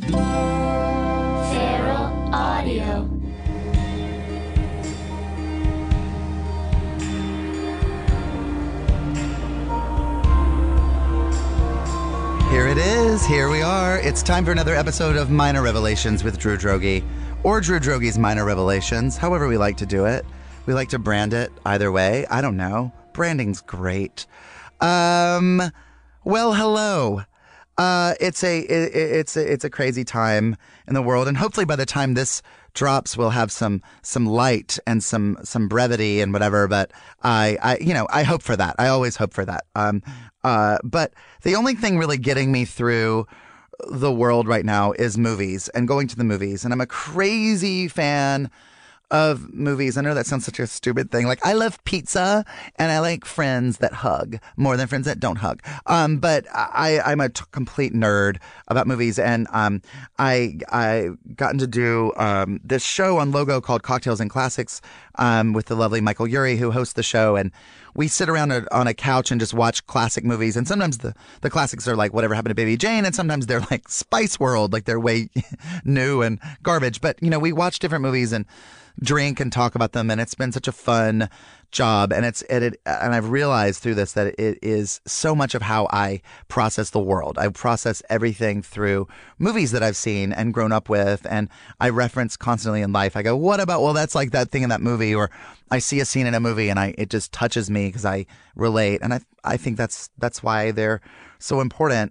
Feral Audio. Here it is. Here we are. It's time for another episode of Minor Revelations with Drew Droege, or Drew Droge's Minor Revelations, however we like to do it. We like to brand it either way. I don't know. Branding's great. Well, hello. It's a crazy time in the world, and hopefully by the time this drops, we'll have some light and some brevity and whatever. But I hope for that. I always hope for that. But the only thing really getting me through the world right now is movies and going to the movies. And I'm a crazy fan of movies. I know that sounds such a stupid thing. Like, I love pizza and I like friends that hug more than friends that don't hug. But I'm a complete nerd about movies. And I gotten to do this show on Logo called Cocktails and Classics with the lovely Michael Urie, who hosts the show. And we sit around on a couch and just watch classic movies. And sometimes the classics are like Whatever Happened to Baby Jane. And sometimes they're like Spice World, like they're way new and garbage. But, you know, we watch different movies and drink and talk about them, and it's been such a fun job. And and I've realized through this that it is so much of how I process the world. I process everything through movies that I've seen and grown up with, and I reference constantly in life. I go, what about, well, that's like that thing in that movie, or I see a scene in a movie and it just touches me because I relate, and I think that's why they're so important.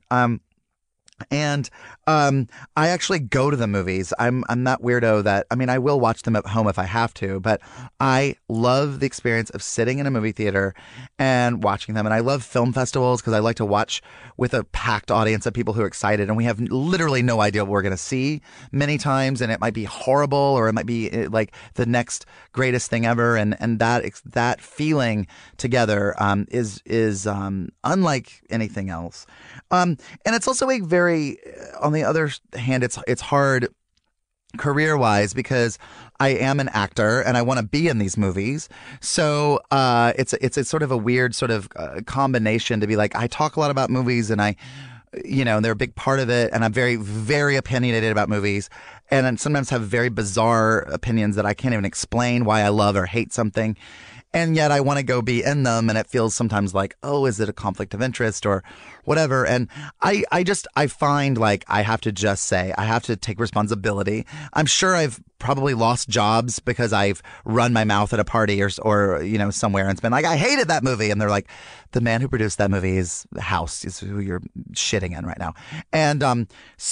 And I actually go to the movies. I'm that weirdo that, I mean, I will watch them at home if I have to, but I love the experience of sitting in a movie theater and watching them. And I love film festivals because I like to watch with a packed audience of people who are excited, and we have literally no idea what we're going to see many times, and it might be horrible or it might be like the next greatest thing ever. And that feeling together is unlike anything else. And it's also a very, on the other hand, it's hard career-wise because I am an actor and I want to be in these movies. So it's a sort of a weird sort of combination to be like, I talk a lot about movies and they're a big part of it, and I'm very, very opinionated about movies, and I sometimes have very bizarre opinions that I can't even explain why I love or hate something. And yet I want to go be in them, and it feels sometimes like, oh, is it a conflict of interest or whatever? And I find like I have to just say, I have to take responsibility. I'm sure I've probably lost jobs because I've run my mouth at a party or somewhere and it's been like, I hated that movie. And they're like, the man who produced that movie is who you're shitting in right now. And I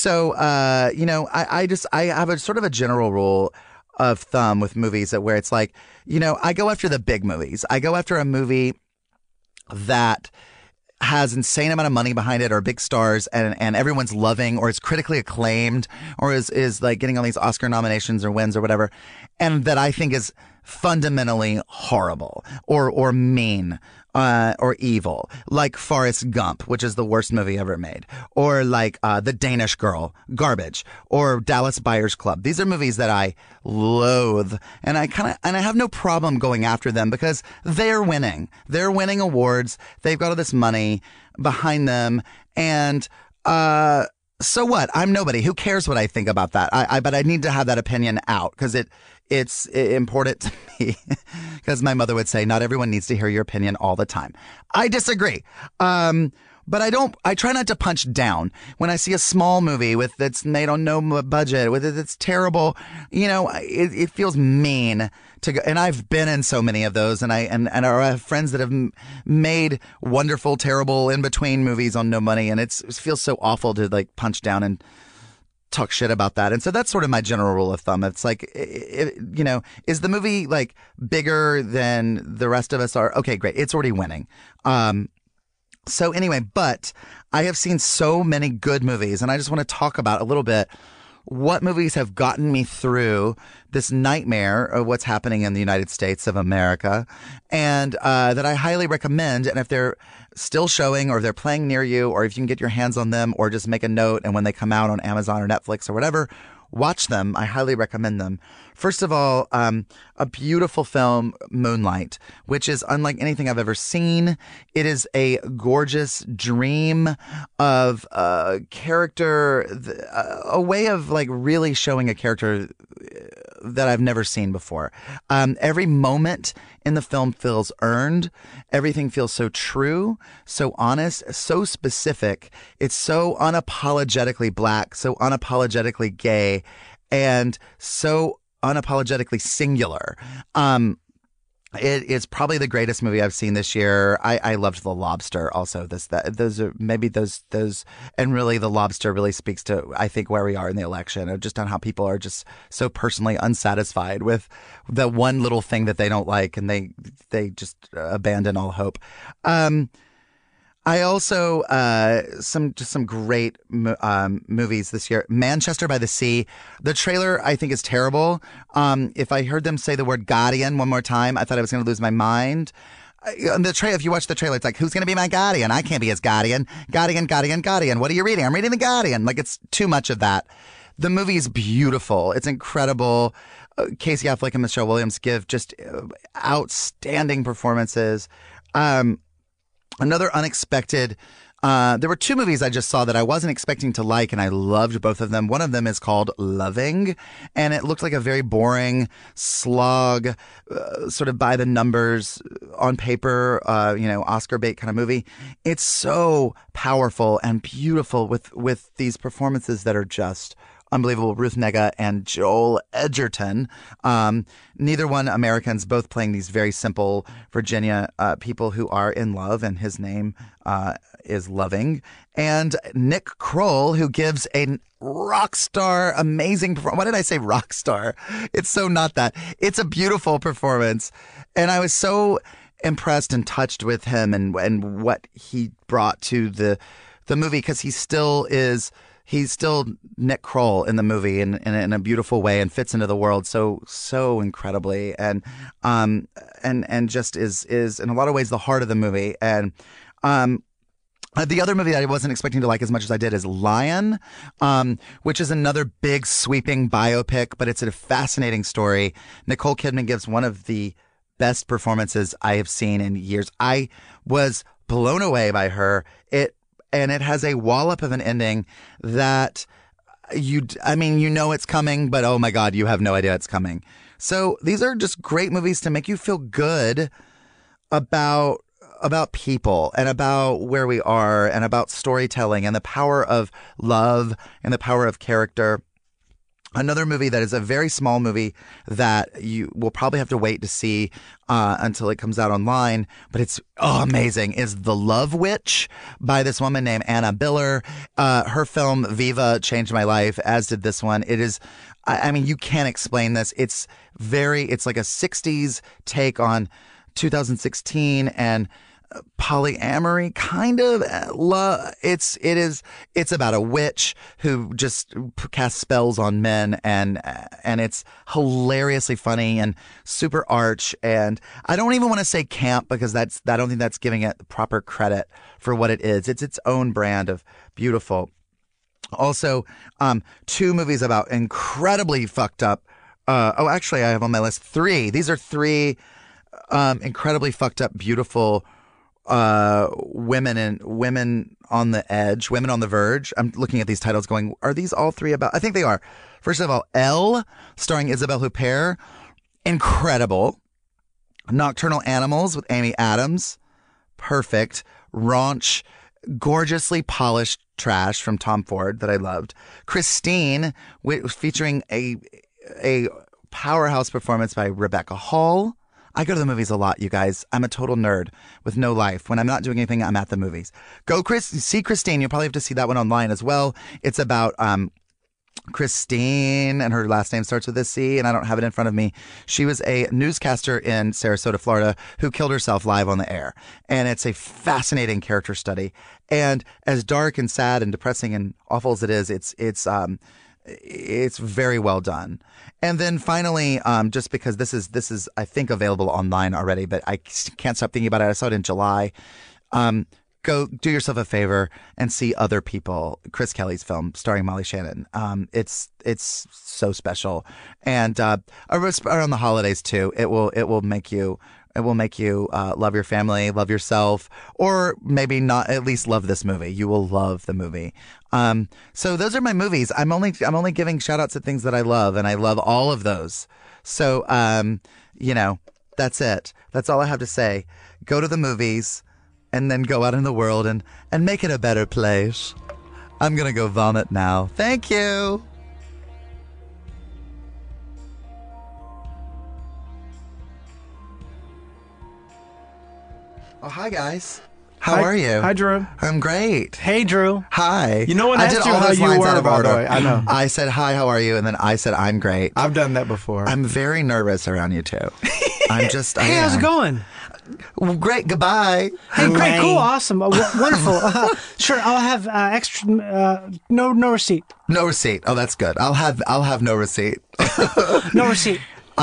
have a sort of a general rule of thumb with movies where it's like, I go after the big movies. I go after a movie that has insane amount of money behind it, or big stars, and everyone's loving, or is critically acclaimed, or is like getting all these Oscar nominations or wins or whatever, and that I think is fundamentally horrible or mean or evil, like Forrest Gump, which is the worst movie ever made, or like The Danish Girl, garbage, or Dallas Buyers Club. These are movies that I loathe, and I have no problem going after them because they're winning. They're winning awards. They've got all this money behind them, and so what? I'm nobody. Who cares what I think about that? But I need to have that opinion out because it's important to me. Because my mother would say, not everyone needs to hear your opinion all the time. I disagree. But I try not to punch down when I see a small movie that's made on no budget, it's terrible. It feels mean to go. And I've been in so many of those, and I have friends that have made wonderful, terrible in between movies on no money. And it feels so awful to like punch down and talk shit about that. And so that's sort of my general rule of thumb. It's like, is the movie like bigger than the rest of us are? Okay, great. It's already winning. So anyway, but I have seen so many good movies, and I just want to talk about a little bit what movies have gotten me through this nightmare of what's happening in the United States of America, and that I highly recommend. And if they're still showing, or if they're playing near you, or if you can get your hands on them, or just make a note, and when they come out on Amazon or Netflix or whatever, watch them. I highly recommend them. First of all, a beautiful film, Moonlight, which is unlike anything I've ever seen. It is a gorgeous dream of a character, a way of like really showing a character that I've never seen before. Every moment in the film feels earned. Everything feels so true, so honest, so specific. It's so unapologetically black, so unapologetically gay, and so unapologetically singular. It is probably the greatest movie I've seen this year. I loved The Lobster also. Those are maybe those, and really The Lobster really speaks to, I think, where we are in the election, or just on how people are just so personally unsatisfied with the one little thing that they don't like, and they just abandon all hope. I also some great movies this year. Manchester by the Sea. The trailer I think is terrible. If I heard them say the word guardian one more time, I thought I was going to lose my mind. If you watch the trailer, it's like, who's going to be my guardian? I can't be his guardian. Guardian. What are you reading? I'm reading The Guardian. Like, it's too much of that. The movie is beautiful. It's incredible. Casey Affleck and Michelle Williams give just outstanding performances. Another unexpected, there were two movies I just saw that I wasn't expecting to like, and I loved both of them. One of them is called Loving, and it looked like a very boring slog, sort of by the numbers on paper, Oscar bait kind of movie. It's so powerful and beautiful with these performances that are just unbelievable. Ruth Negga and Joel Edgerton, neither one Americans, both playing these very simple Virginia people who are in love, and his name is Loving. And Nick Kroll, who gives a rock star, amazing performance. Why did I say rock star? It's so not that. It's a beautiful performance. And I was so impressed and touched with him and what he brought to the movie, because he's still Nick Kroll in the movie in a beautiful way, and fits into the world so incredibly, and just is in a lot of ways the heart of the movie. And the other movie that I wasn't expecting to like as much as I did is Lion, which is another big sweeping biopic, but it's a fascinating story. Nicole Kidman gives one of the best performances I have seen in years. I was blown away by her. And it has a wallop of an ending that you know it's coming, but oh my God, you have no idea it's coming. So these are just great movies to make you feel good about people, and about where we are, and about storytelling, and the power of love, and the power of character. Another movie that is a very small movie that you will probably have to wait to see until it comes out online, but it's amazing, is The Love Witch by this woman named Anna Biller. Her film Viva changed my life, as did this one. It is, I mean, you can't explain this. It's like a 60s take on 2016 and polyamory, kind of. It's about a witch who just casts spells on men, and it's hilariously funny and super arch, and I don't even want to say camp, because I don't think that's giving it the proper credit for what it is. It's its own brand of beautiful. Also, two movies about incredibly fucked up. Actually, I have on my list three. These are three incredibly fucked up, beautiful women on the edge, women on the verge. I'm looking at these titles going, are these all three about? I think they are. First of all, Elle, starring Isabelle Huppert, incredible. Nocturnal Animals with Amy Adams, perfect. Raunch, gorgeously polished trash from Tom Ford that I loved. Christine, featuring a powerhouse performance by Rebecca Hall. I go to the movies a lot, you guys. I'm a total nerd with no life. When I'm not doing anything, I'm at the movies. See Christine. You'll probably have to see that one online as well. It's about Christine, and her last name starts with a C, and I don't have it in front of me. She was a newscaster in Sarasota, Florida, who killed herself live on the air. And it's a fascinating character study. And as dark and sad and depressing and awful as it is, it's very well done. And then finally, just because this is I think available online already, but I can't stop thinking about it. I saw it in July. go do yourself a favor and see Other People, Chris Kelly's film starring Molly Shannon. It's so special, and around the holidays too. It will make you love your family, love yourself, or maybe not. At least love this movie. You will love the movie. So those are my movies. I'm only giving shout outs to things that I love, and I love all of those. So that's it. That's all I have to say. Go to the movies. And then go out in the world and make it a better place. I'm going to go vomit now. Thank you. Oh, hi, guys. How are you? Hi, Drew. I'm great. Hey, Drew. Hi. You know what? I did all how those you lines were, out of by the order. way. I know. I said, hi, how are you? And then I said, I'm great. I've done that before. I'm very nervous around you two. Hey, how's it going? Well, great. Goodbye. Hey, great, cool, awesome, wonderful. Sure, I'll have extra. No receipt. No receipt. Oh, that's good. I'll have no receipt. No receipt.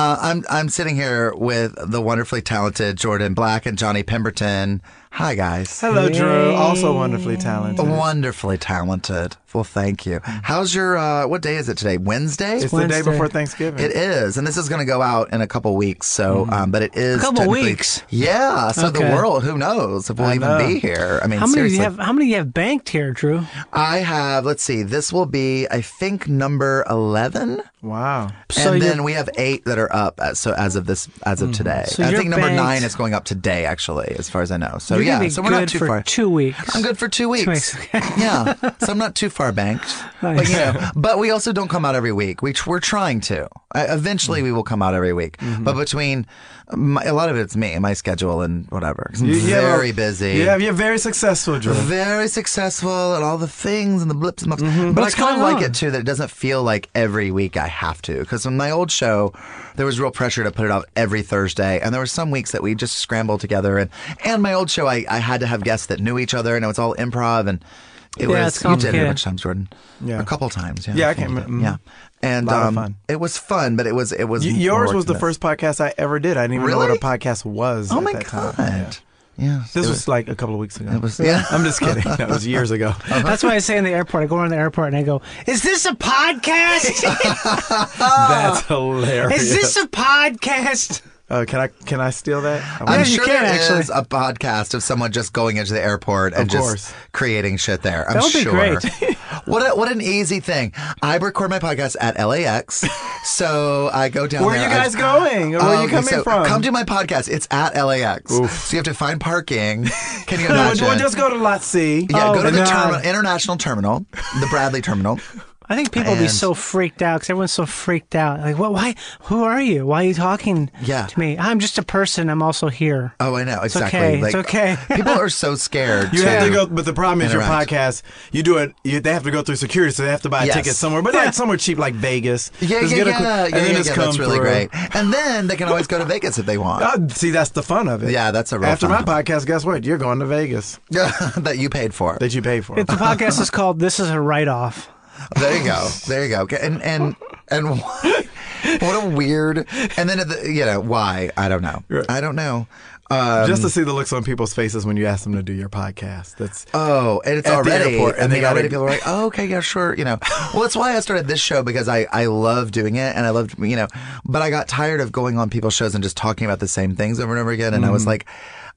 I'm sitting here with the wonderfully talented Jordan Black and Johnny Pemberton. Hi, guys. Hello, Drew. Also wonderfully talented. Wonderfully talented. Well, thank you. How's your, what day is it today? Wednesday? It's Wednesday. the day before Thanksgiving. It is. And this is going to go out in a couple weeks. So, but it is. A couple technically- weeks? Yeah. So the Okay. world, who knows if we'll I even know. be here. I mean, How many do seriously. you have? How many do you have banked here, Drew? I have, let's see, this will be, I think, number 11. Wow. So And you're- then we have 8 that are up. So as of today, So I you're think number banked- 9 is going up today, actually, as far as I know. So You're yeah, gonna be so we're not good too for far. 2 weeks. I'm good for 2 weeks. 2 weeks. Yeah, so I'm not too far banked. Nice. But we also don't come out every week. We're trying to. Eventually, we will come out every week. But between a lot of it's me and my schedule and whatever. 'Cause I'm very busy. Yeah, you're very successful, Drew. Very successful and all the things and the blips and bumps. But What's I kind of going like on? it too that it doesn't feel like every week I have to. Because on my old show, there was real pressure to put it out every Thursday. And there were some weeks that we just scrambled together. And my old show, I had to have guests that knew each other and it was all improv. And it Yeah, was, it's you did it a complicated. bunch of times, Jordan. Yeah. A couple times. Yeah, Yeah, I think can't you did. remember. Yeah. And Lot of fun. it was fun, but it was Yours more was the work than first podcast I ever did. I didn't even know Really? what a podcast was this. Oh at my that God. time. Yeah. Yeah. This It was like a couple of weeks ago. It was, yeah. I'm just kidding. That was years ago. That's why I say in the airport. I go around the airport and I go, "Is this a podcast? That's hilarious. Is this a podcast?" Can I steal that? I'm you sure can, there actually. is a podcast of someone just going into the airport and Of just course. creating shit there. I'm That would be sure. great. What an easy thing. I record my podcast at LAX, so I go down Where are there. you guys going? Where are you coming so from? Come to my podcast. It's at LAX, so you have to find parking. Can you No, imagine? we'll just go to Lot C. yeah, Oh, go to the God. international terminal, the Bradley terminal. I think people will be And- so freaked out because everyone's so freaked out. Like, what? Why? Who are you? Why are you talking Yeah. to me? I'm just a person. I'm also here. Oh, I know exactly. okay, Like, it's okay. People are so scared. You have to go, but the problem is your interact. podcast. You do it. They have to go through security, so they have to buy a Yes. ticket somewhere. But like somewhere cheap, like Vegas. Yeah, Just yeah, get a yeah, quick- yeah, and then yeah, just yeah, come that's really through. great. And then they can always go to Vegas if they want. See, that's the fun of it. Yeah, that's a real After fun. my podcast, guess what? You're going to Vegas that you paid for. that you pay for. The podcast is called "This Is a Write-Off." There you go. There you go. And what a weird. And then why? I don't know. Right. I don't know. Just to see the looks on people's faces when you ask them to do your podcast. That's Oh, and it's At the already. airport, and I they mean, gotta- already people are like, "Oh, okay, yeah, sure." Well, that's why I started this show because I love doing it and I loved but I got tired of going on people's shows and just talking about the same things over and over again, and I was like.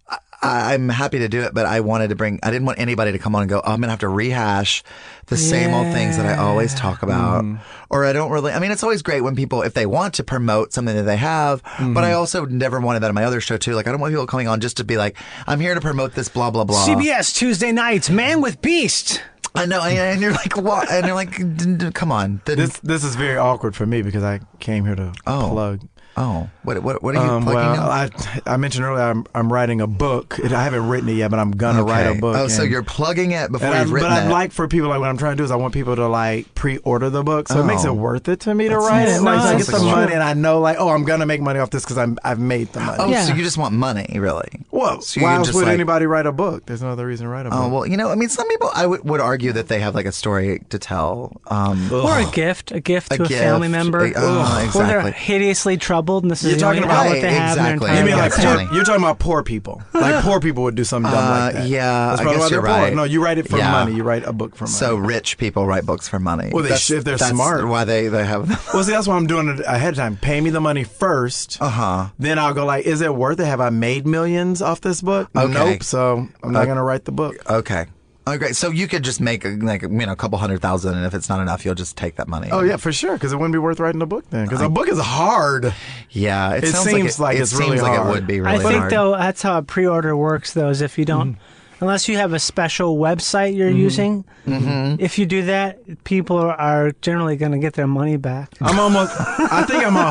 I'm happy to do it, but I didn't want anybody to come on and go, oh, I'm going to have to rehash the same old things that I always talk about. Or I don't really, I mean, it's always great when people, if they want to promote something that they have, but I also never wanted that on my other show too. Like, I don't want people coming on just to be like, I'm here to promote this blah, blah, blah. CBS Tuesday nights, Man with Beast. I know. And you're like, what? And you're like, come on. this is very awkward for me because I came here to plug. Oh, what are you plugging now? I mentioned earlier I'm writing a book. I haven't written it yet, but I'm gonna write a book. Oh, so and- you're plugging it before and you've written But I'd it. like for people, like what I'm trying to do is I want people to like pre-order the book, so it makes Oh. it worth it to me to That write it. sounds Like, so I nice. get the Sounds money, cool. and I know like, oh, I'm gonna make money off this because I've made the money. Oh, Yeah. so you just want money, really? Well, So you why can else just, would like- anybody write a book? There's no other reason to write a book. Oh, well, I mean, some people I would argue that they have like a story to tell. Or a gift to a gift. family member. Oh, Or they're exactly. hideously troubled doubled, and this is You're the only talking about- outlet they have in their exactly. entire You mean like That's life. funny. you're talking about poor people? Like poor people would do something dumb like that. yeah, That's I probably guess why they're you're poor. right. No, you write it for Yeah. money. You write a book for money. So rich people write books for money. Well, they should if they're that's smart. Why they have. Well, see, that's why I'm doing it ahead of time. Pay me the money first. Then I'll go like, is it worth it? Have I made millions off this book? Okay. Nope. So I'm not going to write the book. Okay. Okay. So you could just make like a couple $100,000, and if it's not enough, you'll just take that money. Oh yeah, for sure. Because it wouldn't be worth writing a book then. Because a book is hard. Yeah. It sounds seems like it's really seems like hard. it would be really I think hard. though that's how a pre-order works. Though is if you don't, unless you have a special website you're using, if you do that, people are generally going to get their money back. I think I'm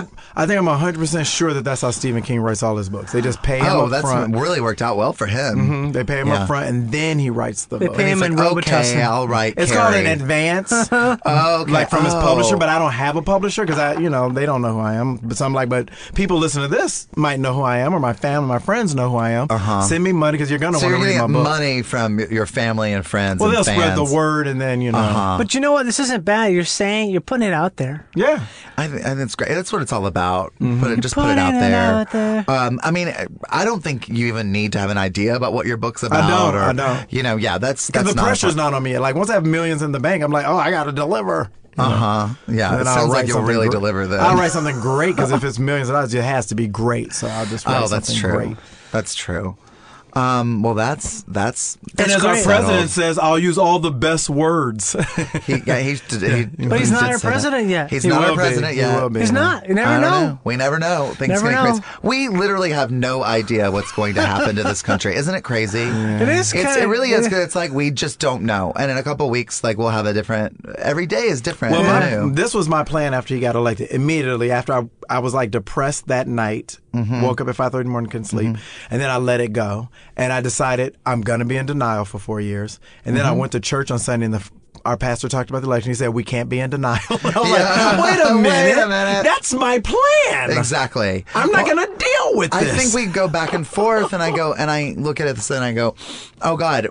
100% sure that that's how Stephen King writes all his books. They just pay him Oh, up that's front. really worked out well for him. They pay him Yeah. up front, and then he writes the They book. pay him He's in like, Robitussin. okay, I'll write. It's Carrie. called an advance, Oh, okay. like from his Oh. publisher. But I don't have a publisher because they don't know who I am. But so I'm like, but people listen to this might know who I am, or my family, my friends know who I am. Send me money because you're gonna So want you're to read gonna my get book. money from your family and friends. Well, and they'll spread fans. the word, and then But you know what? This isn't bad. You're putting it out there. yeah. I think it's great. That's what it's all about. Put it out putting it there. out there. I mean, I don't think you even need to have an idea about what your book's about. I or, don't. Yeah, that's Because the not pressure's not on me. Like once I have millions in the bank, I'm like, oh, I got to deliver. Yeah, And it then I'll sounds write like you'll something really gr- deliver that. I'll write something great because if it's millions of dollars, it has to be great. So I'll just write Oh, that's something true. great. That's true. Well, that's And as our great. president says, I'll use all the best words. But But he's not our president yet. He's He not will our be. president He yet. will be. He's not. You never I don't know. We never know. Things Never get know. crazy. We literally have no idea what's going to happen to this country. Isn't it crazy? It is. It really is good. It's like we just don't know. And in a couple of weeks, like we'll have a different. Every day is different. Well, and new. this was my plan after he got elected. Immediately after I was like depressed that night, woke up at 5:30 in the morning, couldn't sleep, and then I let it go. And I decided I'm going to be in denial for 4 years. And then I went to church on Sunday, and our pastor talked about the election. He said, we can't be in denial. I was Yeah. like, wait a minute. Wait a minute. That's my plan. Exactly. I'm not going to deal with I this. think we go back and forth, and I look at it and I go, oh God,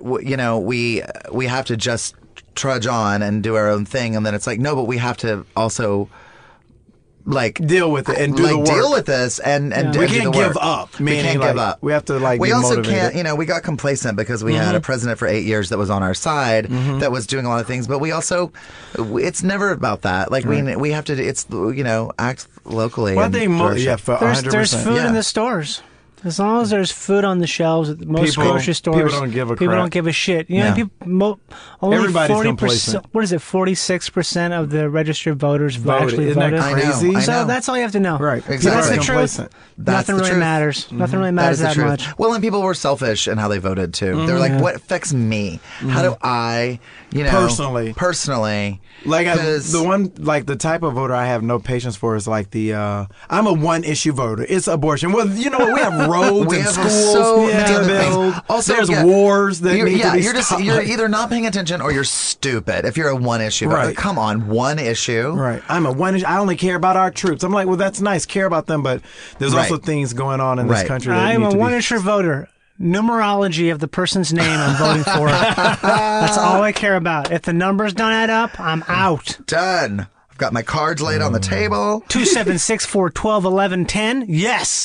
we have to just trudge on and do our own thing, and then it's like, no, but we have to also like deal with it and do the work. deal with this and do We the can't work. give up. We Meaning, can't give like, up. we have to, like, we be also motivated. can't. We got complacent because we had a president for 8 years that was on our side that was doing a lot of things, but we also it's never about that. Like we have to. It's act locally. Well, I and think worship. for There's 100%. food Yeah. in the stores. As long as there's food on the shelves at most grocery stores, people don't give a people crap. don't give a shit. You Yeah. know, only Everybody's 40%. complacent. What is it? 46% of the registered voters Voted. actually Isn't that voted. crazy? I So know. that's all you have to know. Right. If Exactly. That's the Complacent. truth. That's Nothing the really truth. matters. Nothing really That matters is the that truth. much. Well, and people were selfish in how they voted too. They were like, "What affects me? How do I, Personally. Like 'Cause- the type of voter I have no patience for is like I'm a one issue voter. It's abortion. Well, you know what? We have roads We and have schools so many to other build. things. Also, there's yeah, wars that you're, need yeah, to be you're stopped. you're either not paying attention or you're stupid. If you're a one issue, voter. Right. Come on, one issue. Right. I'm a one issue. I only care about our troops. I'm like, well, that's nice. Care about them, but there's Right. also things going on in this Right. country that I'm need a to be one-issue voter. Numerology of the person's name I'm voting for. That's all I care about. If the numbers don't add up, I'm out. Done. I've got my cards laid on the table. 276-412-1110. Yes.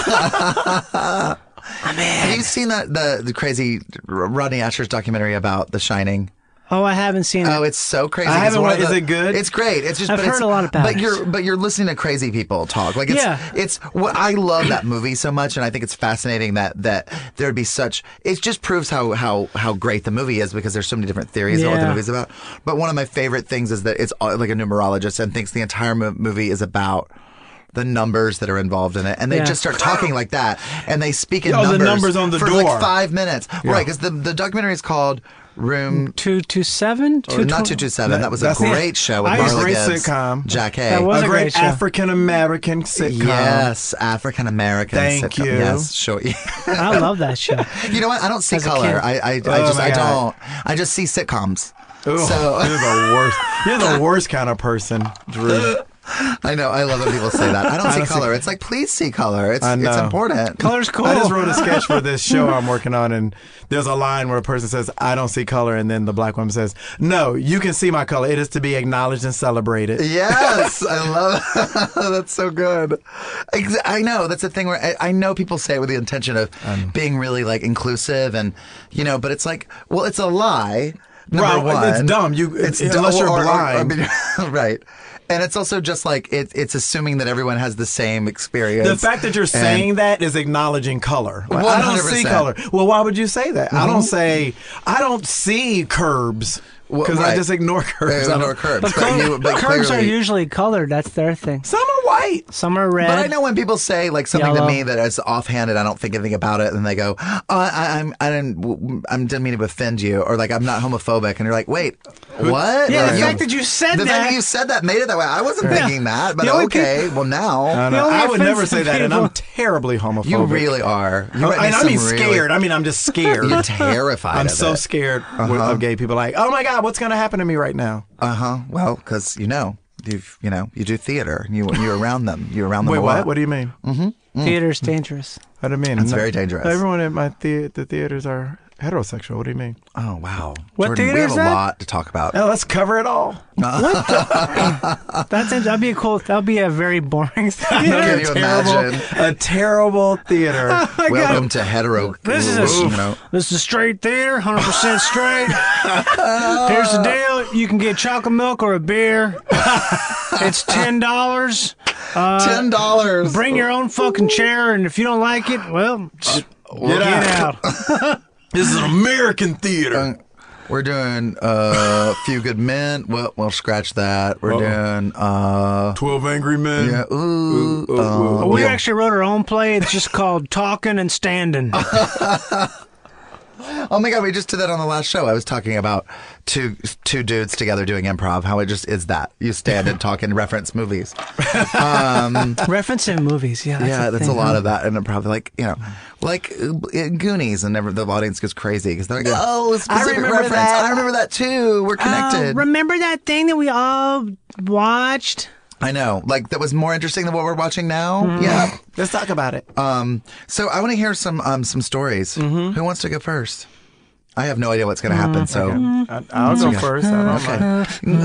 Have you seen the crazy Rodney Asher's documentary about The Shining? Oh, I haven't seen it. Oh, it's so crazy. I 'cause haven't one of is it good? It's great. It's just I've but heard it's, a lot about but it. you're listening to crazy people talk. Like it's Yeah. it's what I love that movie so much, and I think it's fascinating that there'd be such. It just proves how great the movie is because there's so many different theories about what the Yeah. movie's about. But one of my favorite things is that it's like a numerologist and thinks the entire movie is about the numbers that are involved in it, and they Yeah. just start talking like that, and they speak in Oh, the numbers, numbers on the for door. like 5 minutes, right? Because the documentary is called Room 227? or not 227. That was a That's- great show with I used- Marla great Gibbs, sitcom. Jack Hay. That was a a great great show. African American sitcom. Yes, African American. Thank sitcom. you. Yes, sure. I love that show. You know what? I don't see As a color. kid. I Oh, just my I God. don't. I just see sitcoms. Ugh, So you're the worst. You're the worst kind of person, Drew. I know. I love when people say that. I don't see color. It's like, please see color. It's important. Color's cool. I just wrote a sketch for this show I'm working on, and there's a line where a person says, I don't see color, and then the black woman says, no, you can see my color. It is to be acknowledged and celebrated. Yes, I love it. That's so good. I know. That's the thing where I know people say it with the intention of being really like inclusive and, but it's like, well, it's a lie. Number one. It's dumb. It's unless dumb, you're blind. Right. And it's also just like it's assuming that everyone has the same experience. The fact that you're saying that is acknowledging color. Like, I don't see 100%. color. Well, why would you say that? I don't see curbs. Because I just ignore curbs. I ignore curbs. But curbs are usually colored. That's their thing. Some are white. Some are red. But I know when people say like something Yellow. to me that is offhanded, I don't think anything about it, and they go, "Oh, I didn't mean to offend you," or like I'm not homophobic, and you're like, "Wait, what?" Yeah, Like, the fact that you said the that. fact that you said that made it that way. I wasn't thinking that, but The only okay. Well, now I would never offensive say that, and people- I'm terribly homophobic. you really are. You And I mean scared. I mean, I'm just scared. You're terrified. I'm of so it. scared of gay people. Like, oh my God, what's going to happen to me right now? Well, because you do theater. You're around them. You're around them. Wait, a what? lot. What do you mean? Theater's dangerous. What do you mean? It's very dangerous. Everyone at my the theaters are heterosexual. What do you mean? Oh wow, What Jordan, theater we have is a that? lot to talk about. Oh, let's cover it all. That'd be a cool. That'd be a very boring Can theater. you imagine? A terrible theater. Welcome to hetero. This is This is a straight theater, 100% straight. Here's the deal: you can get chocolate milk or a beer. It's $10. $10. Bring your own fucking chair, and if you don't like it, well, just get out. This is an American theater. We're doing a Few Good Men. Well, we'll scratch that. We're doing 12 Angry Men. yeah. Ooh. We actually wrote our own play. It's just called Talking and Standing. Oh my God, we just did that on the last show. I was talking about two dudes together doing improv. How it just is that you stand and talk and reference movies. Referencing movies, yeah. That's a lot of that in improv. Like Goonies, and the audience goes crazy because they're like, "Oh, specific remember reference. that. I remember that too. We're connected." Remember that thing that we all watched? I know. Like that was more interesting than what we're watching now. Yeah. Let's talk about it. So I want to hear some stories. Who wants to go first? I have no idea what's going to happen. So I'll go first. I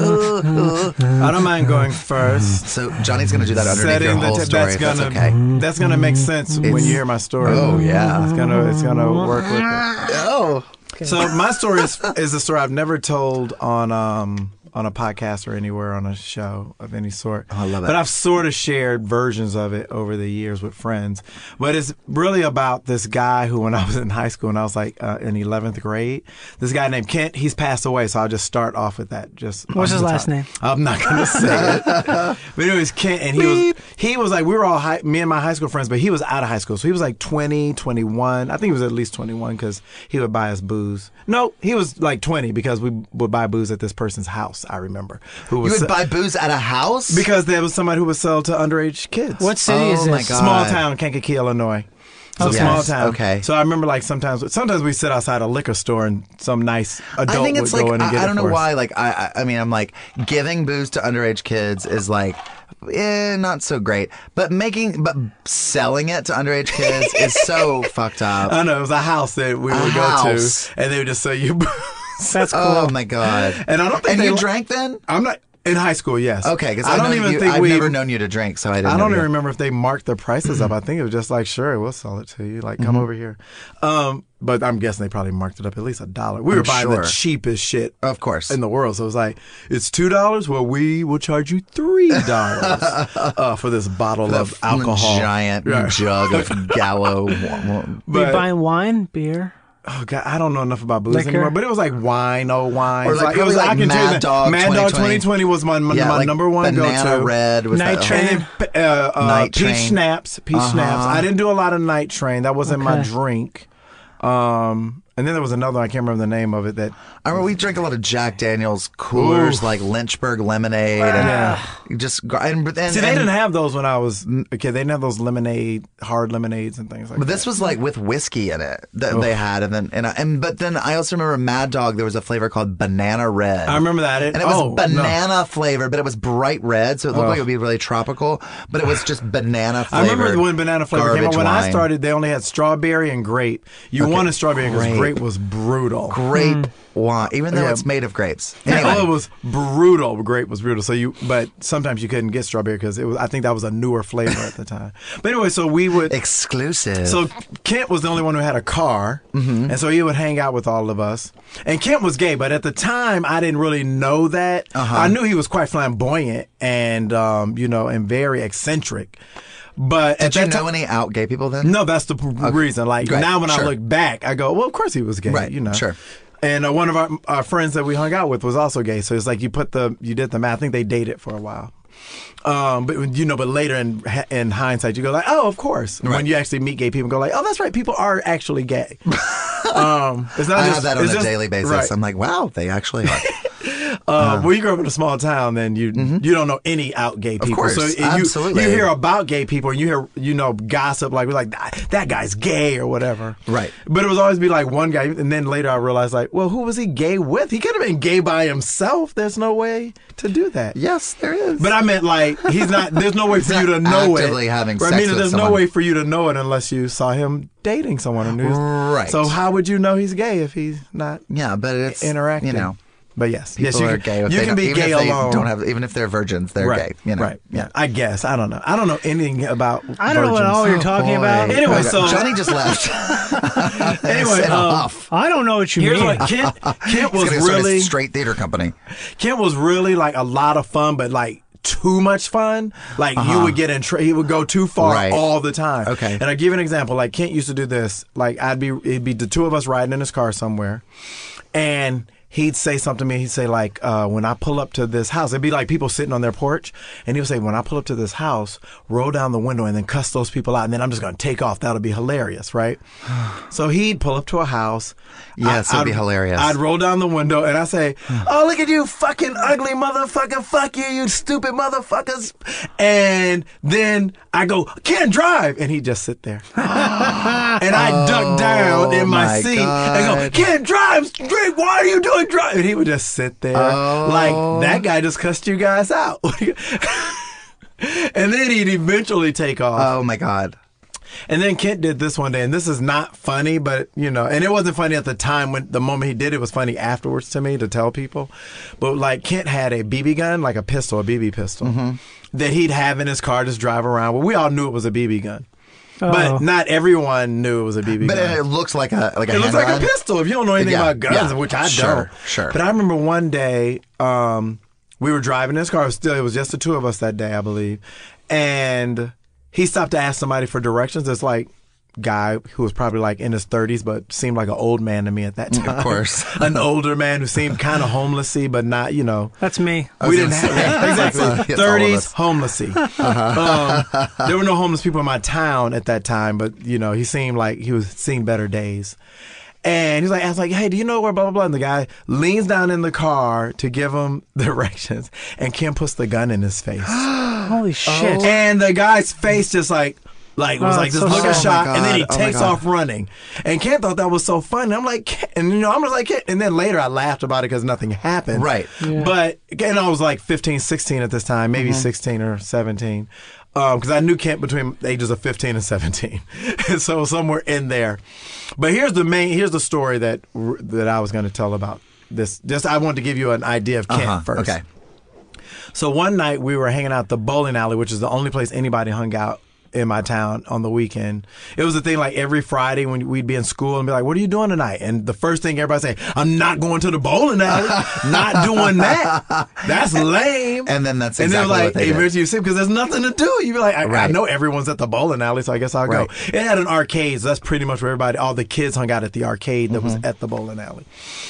don't mind going first. So Johnny's going to do that underneath your whole story. That's okay. That's gonna make sense when you hear my story. Oh, yeah. It's gonna work with it. Oh. So my story is a story I've never told on a podcast or anywhere on a show of any sort. Oh, I love it. But I've sort of shared versions of it over the years with friends. But it's really about this guy who, when I was in high school and I was like in 11th grade, this guy named Kent, he's passed away. So I'll just start off with that. What's his last name? I'm not going to say it. But anyways, Kent, and he was like, we were all me and my high school friends, but he was out of high school. So he was like 20, 21. I think he was at least 21 because he would buy us booze. No, he was like 20 because we would buy booze at this person's house. I remember. You would buy booze at a house? Because there was somebody who would sell to underage kids. What city is Oh, my this? God. Small town, Kankakee, Illinois. So Okay. small Yes, town. okay. So I remember like sometimes we sit outside a liquor store and some nice adult I think it's would go like, in and get I don't it know for us. why. Like, I mean, I'm like, giving booze to underage kids is like, not so great. But selling it to underage kids is so fucked up. I know, it was a house that we would go house. to and they would just sell you booze. That's cool. Oh my God. And I don't think And they you drank then? I'm not in high school, yes. Okay, because I don't even think I've never known you to drink, so I didn't. I don't know even you. remember if they marked their prices up. I think it was just like, sure, we'll sell it to you. Like, come over here. But I'm guessing they probably marked it up at least $1. We were buying sure. the cheapest shit, Of course. in the world. So it was like, it's $2. Well, we will charge you $3 for this bottle of alcohol. Giant Right. jug of Gallo. We But- buying wine, beer. Oh God, I don't know enough about booze Liquor. anymore. But it was like wine, wine. Or It's like it was probably like I can tell you Mad that Dog Mad Dog 2020. 2020 was my like number one Banana go-to. Red was Night that. Train. And then Night peach Train. snaps. I didn't do a lot of Night Train. That wasn't my Okay. drink. And then there was another. I can't remember the name of it. That I remember we drank a lot of Jack Daniels coolers, Ooh. like Lynchburg lemonade, and Just See, they didn't have those when I was a kid. They didn't have those hard lemonades and things like But that. this was like with whiskey in it that they had, but then I also remember Mad Dog. There was a flavor called Banana Red. I remember that. And it was banana flavor, but it was bright red, so it looked like it would be really tropical. But it was just banana flavor. I remember when banana flavor came out. When I started, they only had strawberry and grape. You wanted strawberry because grape was brutal. Grape wine, even though it's made of grapes. Anyway. It was brutal. Grape was brutal. But sometimes you couldn't get strawberry because it was. I think that was a newer flavor at the time. But anyway, so we would exclusive. So Kent was the only one who had a car, and so he would hang out with all of us. And Kent was gay, but at the time I didn't really know that. I knew he was quite flamboyant and and very eccentric. But did you know any out gay people then? No, that's the reason. Like now, when I look back, I go, well, of course he was gay. Right. Sure. And one of our friends that we hung out with was also gay. So it's like you did the math. I think they dated for a while. But later in hindsight, you go like, oh, of course. Right. When you actually meet gay people, go like, oh, that's right. People are actually gay. It's not I have that on a daily basis. Right. I'm like, wow, they actually are. Well, you grow up in a small town, then you don't know any out gay people. Of course, so absolutely. You hear about gay people, and you hear gossip like that guy's gay or whatever. Right. But it was always be like one guy, and then later I realized like, well, who was he gay with? He could have been gay by himself. There's no way to do that. Yes, there is. But I meant like he's not. There's no way for you to know it. Actively having sex with with no way for you to know it unless you saw him dating someone. Right. So how would you know he's gay if he's not? Yeah, but it's interacting. But yes, people are gay. You can be gay alone. Even if they're virgins, they're gay. Right. Yeah. I guess. I don't know. I don't know anything about. I don't know what all you're talking about. Anyway, so Johnny just left. Anyway, I don't know what you here's mean. What Kent was really really straight theater company. Kent was really like a lot of fun, but like too much fun. Like you would get in he would go too far all the time. Okay. And I give you an example. Like Kent used to do this. Like it'd be the two of us riding in his car somewhere, and he'd say something to me. He'd say like, when I pull up to this house, it'd be like people sitting on their porch, and he would say, when I pull up to this house, roll down the window and then cuss those people out, and then I'm just going to take off. That'll be hilarious, right? So he'd pull up to a house. Yes, it'd be hilarious. I'd roll down the window and I say, oh, look at you fucking ugly motherfucker. Fuck you, you stupid motherfuckers. And then I go, can't drive. And he'd just sit there. And I duck down in my seat and go, can't drive. Drake, why are you doing drive? And he would just sit there like, that guy just cussed you guys out. And then he'd eventually take off. Oh my God. And then Kent did this one day, and this is not funny, but, and it wasn't funny at the time. When the moment he did it was funny afterwards to me to tell people. But, like, Kent had a BB gun, like a pistol, a BB pistol, that he'd have in his car, just drive around. Well, we all knew it was a BB gun. But not everyone knew it was a BB gun. But it looks like a It looks like a pistol if you don't know anything about guns, which I don't. Sure. But I remember one day, we were driving in his car. It was just the two of us that day, I believe. And he stopped to ask somebody for directions. This like guy who was probably like in his 30s, but seemed like an old man to me at that time. Of course. An older man who seemed kind of homelessy, but not, That's me. We didn't have exactly 30s homelessy. There were no homeless people in my town at that time, but he seemed like he was seeing better days. And I was like, hey, do you know where blah, blah, blah? And the guy leans down in the car to give him directions, and Kim puts the gun in his face. Holy shit. And the guy's face just was like this look of shock, and then he takes off running. And Kent thought that was so funny. I'm like, I'm just like, and then later I laughed about it because nothing happened. Right. Yeah. But, and I was like 15, 16 at this time, maybe 16 or 17. Because I knew Kent between the ages of 15 and 17. And so somewhere in there. But here's the story that I was going to tell about this. Just I wanted to give you an idea of Kent first. Okay. So one night we were hanging out at the bowling alley, which is the only place anybody hung out in my town on the weekend. It was a thing like every Friday when we'd be in school and be like, what are you doing tonight? And the first thing everybody say, I'm not going to the bowling alley. Not doing that. That's lame. And then that's and exactly then what they did. eventually you see, because there's nothing to do. You'd be like, I know everyone's at the bowling alley, so I guess I'll go. It had an arcade, so that's pretty much where all the kids hung out at the arcade that was at the bowling alley.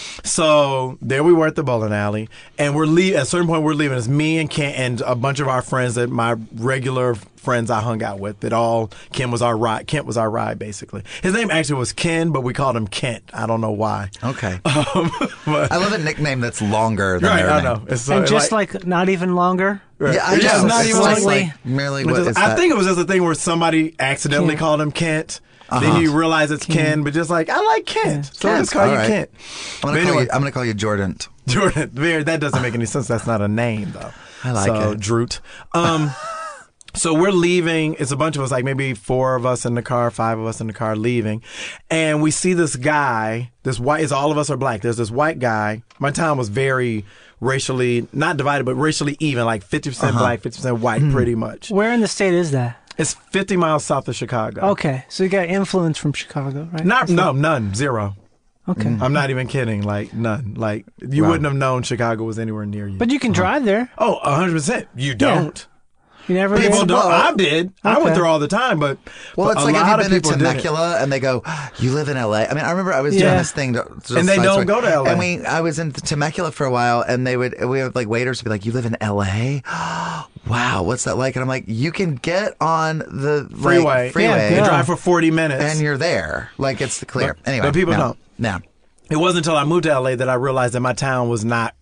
So there we were at the bowling alley, and we're leaving. At a certain point, we're leaving. It's me and Kent and a bunch of our friends that my regular friends I hung out with. Kent was our ride, basically. His name actually was Ken, but we called him Kent. I don't know why. Okay. But, I love a nickname that's longer than their I name. know. It's so, And just like not even longer. Yeah, I It's know. not It's even just like- like merely But what just- is I that? think it was just a thing where somebody accidentally Kent. called him Kent. Then you realize it's Ken, but just like, I like Kent. So Kent, let's call you all right. Kent. I'm But gonna call you Jordan. Jordan, that doesn't make any sense. That's not a name, though. I like it. Droot. So we're leaving. It's a bunch of us, like maybe 4 of us in the car, 5 of us in the car leaving. And we see this guy, all of us are black. There's this white guy. My town was very racially, not divided, but racially even, like 50% black, 50% white, pretty much. Where in the state is that? It's 50 miles south of Chicago. Okay, so you got influence from Chicago, right? None, zero. Okay. I'm not even kidding. Like, none. Like, you wouldn't have known Chicago was anywhere near you. But you can drive there. Oh, 100%. You don't. You never People did? don't. Well, I did. I went okay. there all the time, but Well, it's a like, lot have of you been to people didn't. Temecula? And they go, you live in LA? I mean, I remember I was doing Yeah. this thing. And they don't go to LA. And I was in Temecula for a while, and we had like waiters would be like, you live in LA? Wow, what's that like? And I'm like, you can get on the Freeway. freeway, You drive for 40 minutes. and you're there. Like, it's clear. But- Anyway. but people no, don't. No. It wasn't until I moved to LA that I realized that my town was not,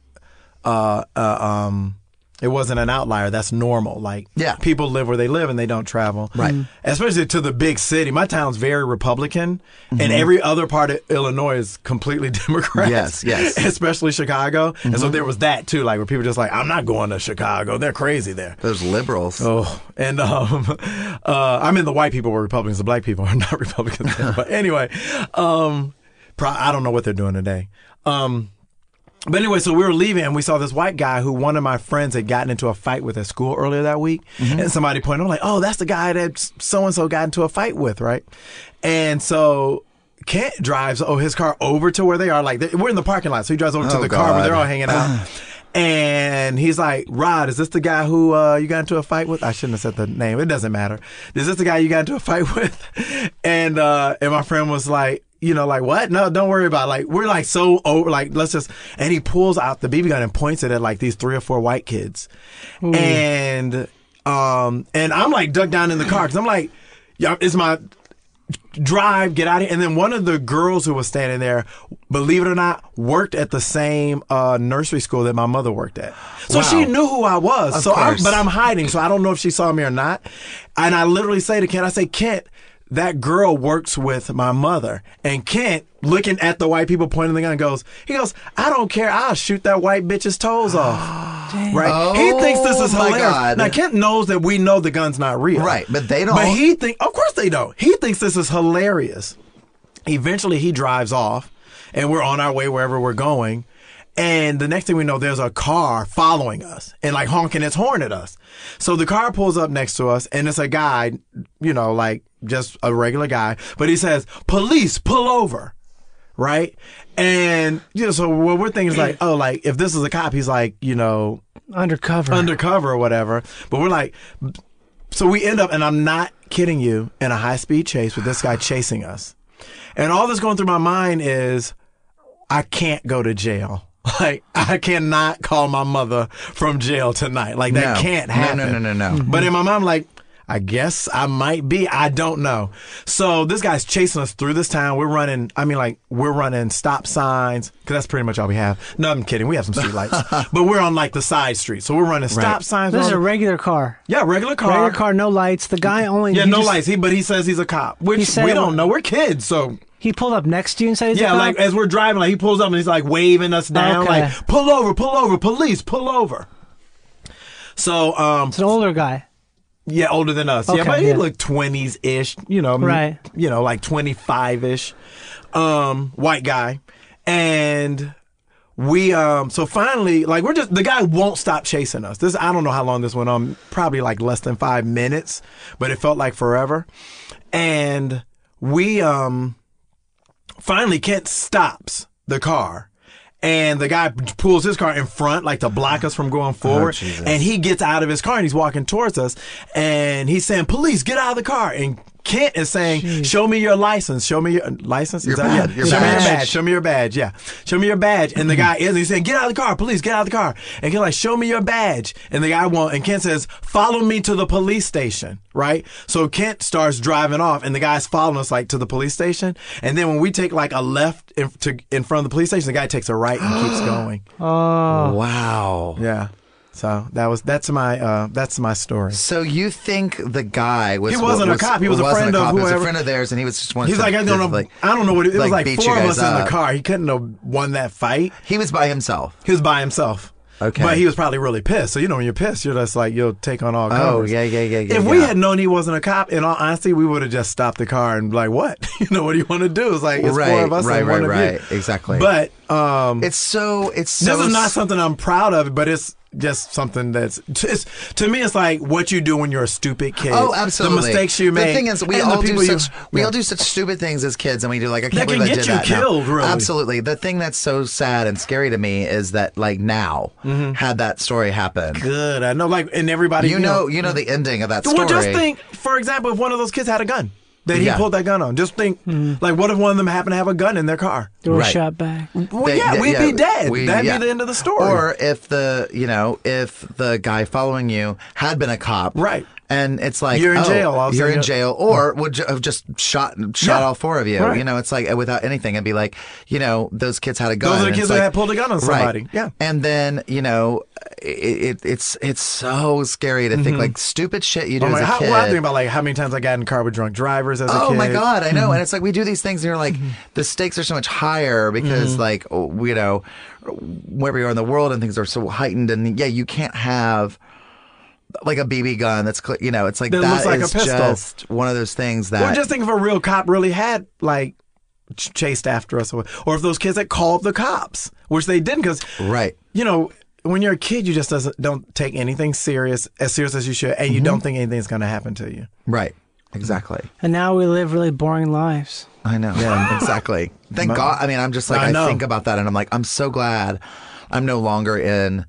it wasn't an outlier. That's normal. Like, Yeah. people live where they live and they don't travel. Right. Especially to the big city. My town's very Republican, and every other part of Illinois is completely Democrat. Yes, yes. Especially Chicago. And so there was that too, like where people just like, I'm not going to Chicago. They're crazy there. Those liberals. Oh, and I mean, the white people were Republicans, the black people are not Republicans. But anyway, I don't know what they're doing today. But anyway, so we were leaving and we saw this white guy who one of my friends had gotten into a fight with at school earlier that week. And somebody pointed out, like, oh, that's the guy that so-and-so got into a fight with, right? And so Kent drives his car over to where they are. Like, we're in the parking lot. So he drives over to Oh, the car where God. they're all hanging out. And he's like, Rod, is this the guy who you got into a fight with? I shouldn't have said the name. It doesn't matter. Is this the guy you got into a fight with? And my friend was like, like, what? No, don't worry about it. Like, we're like so over, like, let's just, and he pulls out the BB gun and points it at like these 3 or 4 white kids. And I'm like ducked down in the car because I'm like, yeah, it's my drive, get out of here. And then one of the girls who was standing there, believe it or not, worked at the same nursery school that my mother worked at. So Wow. she knew who I was. Of course. But I'm hiding, so I don't know if she saw me or not. And I literally say to Kent, Kent, that girl works with my mother. And Kent, looking at the white people pointing the gun, goes, I don't care. I'll shoot that white bitch's toes off. Right? Oh, He thinks this is my hilarious. God. Now, Kent knows that we know the gun's not real. Right, but they don't. But of course they don't. He thinks this is hilarious. Eventually, he drives off, and we're on our way wherever we're going. And the next thing we know, there's a car following us and like honking its horn at us. So the car pulls up next to us, and it's a guy, like just a regular guy, but he says, "Police, pull over." Right? And, so what we're thinking is like, oh, like if this is a cop, he's like, undercover or whatever. But we're like, so we end up, and I'm not kidding you, in a high-speed chase with this guy chasing us. And all that's going through my mind is, I can't go to jail. Like, I cannot call my mother from jail tonight. Like, that No. can't happen. No. But in my mind, I'm like, I guess I might be. I don't know. So this guy's chasing us through this town. We're running stop signs, because that's pretty much all we have. No, I'm kidding. We have some street lights. But we're on like the side street. So we're running stop signs. This is a regular car. Yeah, regular car. Regular car, no lights. The guy only. Yeah, he no just- lights. But he says he's a cop, which said we it don't was- know. We're kids, so He pulled up next to you and said he's a yeah. cop? Like as we're driving, like he pulls up and he's like waving us down, Okay. like pull over, police, pull over. So It's an older guy. yeah, older than us. Yeah, Okay, but he yeah. looked 20s ish. Right. Like 25 ish. White guy, and we so finally, like, the guy won't stop chasing us. I don't know how long this went on, probably like less than 5 minutes, but it felt like forever. And we finally, Kent stops the car, and the guy pulls his car in front, like to block us from going forward. Jesus. And he gets out of his car and he's walking towards us, and he's saying, "Police, get out of the car!" And Kent is saying, "Show me your license. Show me your license. Your Is that- badge. Your Show me your badge. badge. Show me your badge. Yeah, show me your badge." And the guy is. He's saying, "Get out of the car, please. Get out of the car." And Kent's like, "Show me your badge." And the guy won't. And Kent says, "Follow me to the police station." Right. So Kent starts driving off, and the guy's following us like to the police station. And then when we take like a left in front of the police station, the guy takes a right and keeps going. Oh. Wow. Yeah. So that's my story. So you think the guy was? He wasn't a cop. He was a wasn't friend a of cop. He was a whoever. friend of theirs, and he was just one. He's like, I don't know what it was. Like beat four you of guys us in the up. car. He couldn't have won that fight. He was by himself. He was by himself. Okay. But he was probably really pissed. So, when you're pissed, you're just like, you'll take on all Oh, comers. yeah. If we had known he wasn't a cop, in all honesty, we would have just stopped the car and be like, what? What do you want to do? It's like, it's four of us and one of you. Exactly. But it's so. this is not something I'm proud of, but it's just something to me, it's like what you do when you're a stupid kid. Oh, absolutely. The mistakes you make. The thing is, we and all the do people such stupid things as kids, and we do like, I can't That believe can I get did you that. killed, now. really. Absolutely. The thing that's so sad and scary to me is that like now, had that story happen, Good. I know, and everybody, you know the ending of that story. Well, just think, for example, if one of those kids had a gun that he pulled that gun on. Just think, what if one of them happened to have a gun in their car? They were Right. shot back. Well, we'd be dead. That'd be the end of the story. Or if the guy following you had been a cop, Right. And it's like, You're in jail. All of a You're sudden in jail, or would have just shot all four of you. Right. It's like without anything, it'd be like, those kids had a gun. Those are the and kids it's that like- had pulled a gun on somebody. Right. Yeah. And then it's so scary to think like stupid shit you do as a kid. I think about how many times I got in the car with drunk drivers as a kid. Oh my God, I know. And it's like we do these things and you're like, the stakes are so much higher because wherever you are in the world and things are so heightened, and you can't have like a BB gun that's it's like That looks like a is pistol. just one of those things that Or just think if a real cop really had chased after us, or if those kids had called the cops, which they didn't, because right. When you're a kid, you just don't take anything serious as you should, and you don't think anything's going to happen to you. Right. Exactly. And now we live really boring lives. I know. Yeah, exactly. Thank God. I mean, I'm just like, I think about that and I'm like, I'm so glad I'm no longer in,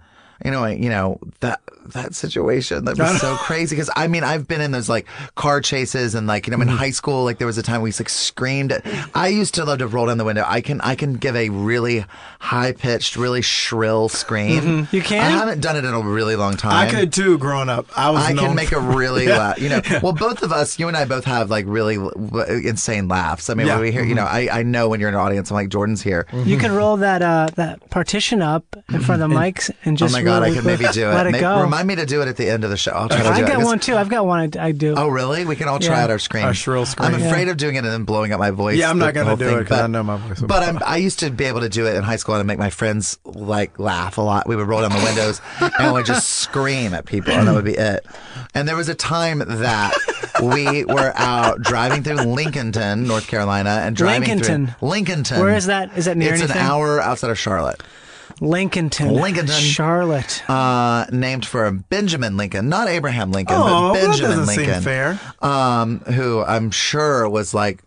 that situation that was so crazy. Because I mean, I've been in those like car chases and like, in high school, like there was a time we like screamed. I used to love to roll down the window. I can give a really high pitched, really shrill scream. You can? I haven't done it in a really long time. I could too, growing up. I can make a really loud, well, both of us, you and I both have like really insane laughs. I mean, when we hear, I know when you're in an audience, I'm like, Jordan's here. You can roll that partition up in front of the mics and just Oh my God, I could maybe do it. let it go. Remind me to do it at the end of the show. I'll try to do it. I've got one too. I've got one I do. Oh, really? We can all try out our scream. Our shrill scream. I'm afraid of doing it and then blowing up my voice. Yeah, I'm not going to do thing, it because I know my voice will be fine. But I used to be able to do it in high school and make my friends like laugh a lot. We would roll down the windows and we'd just scream at people and that would be it. And there was a time that we were out driving through Lincolnton, North Carolina, and driving through Lincolnton. Where is that? Is that near anything? It's an hour outside of Charlotte. Lincolnton, Charlotte. Named for Benjamin Lincoln, not Abraham Lincoln, Oh, but Benjamin that doesn't Lincoln. seem fair. Who I'm sure was like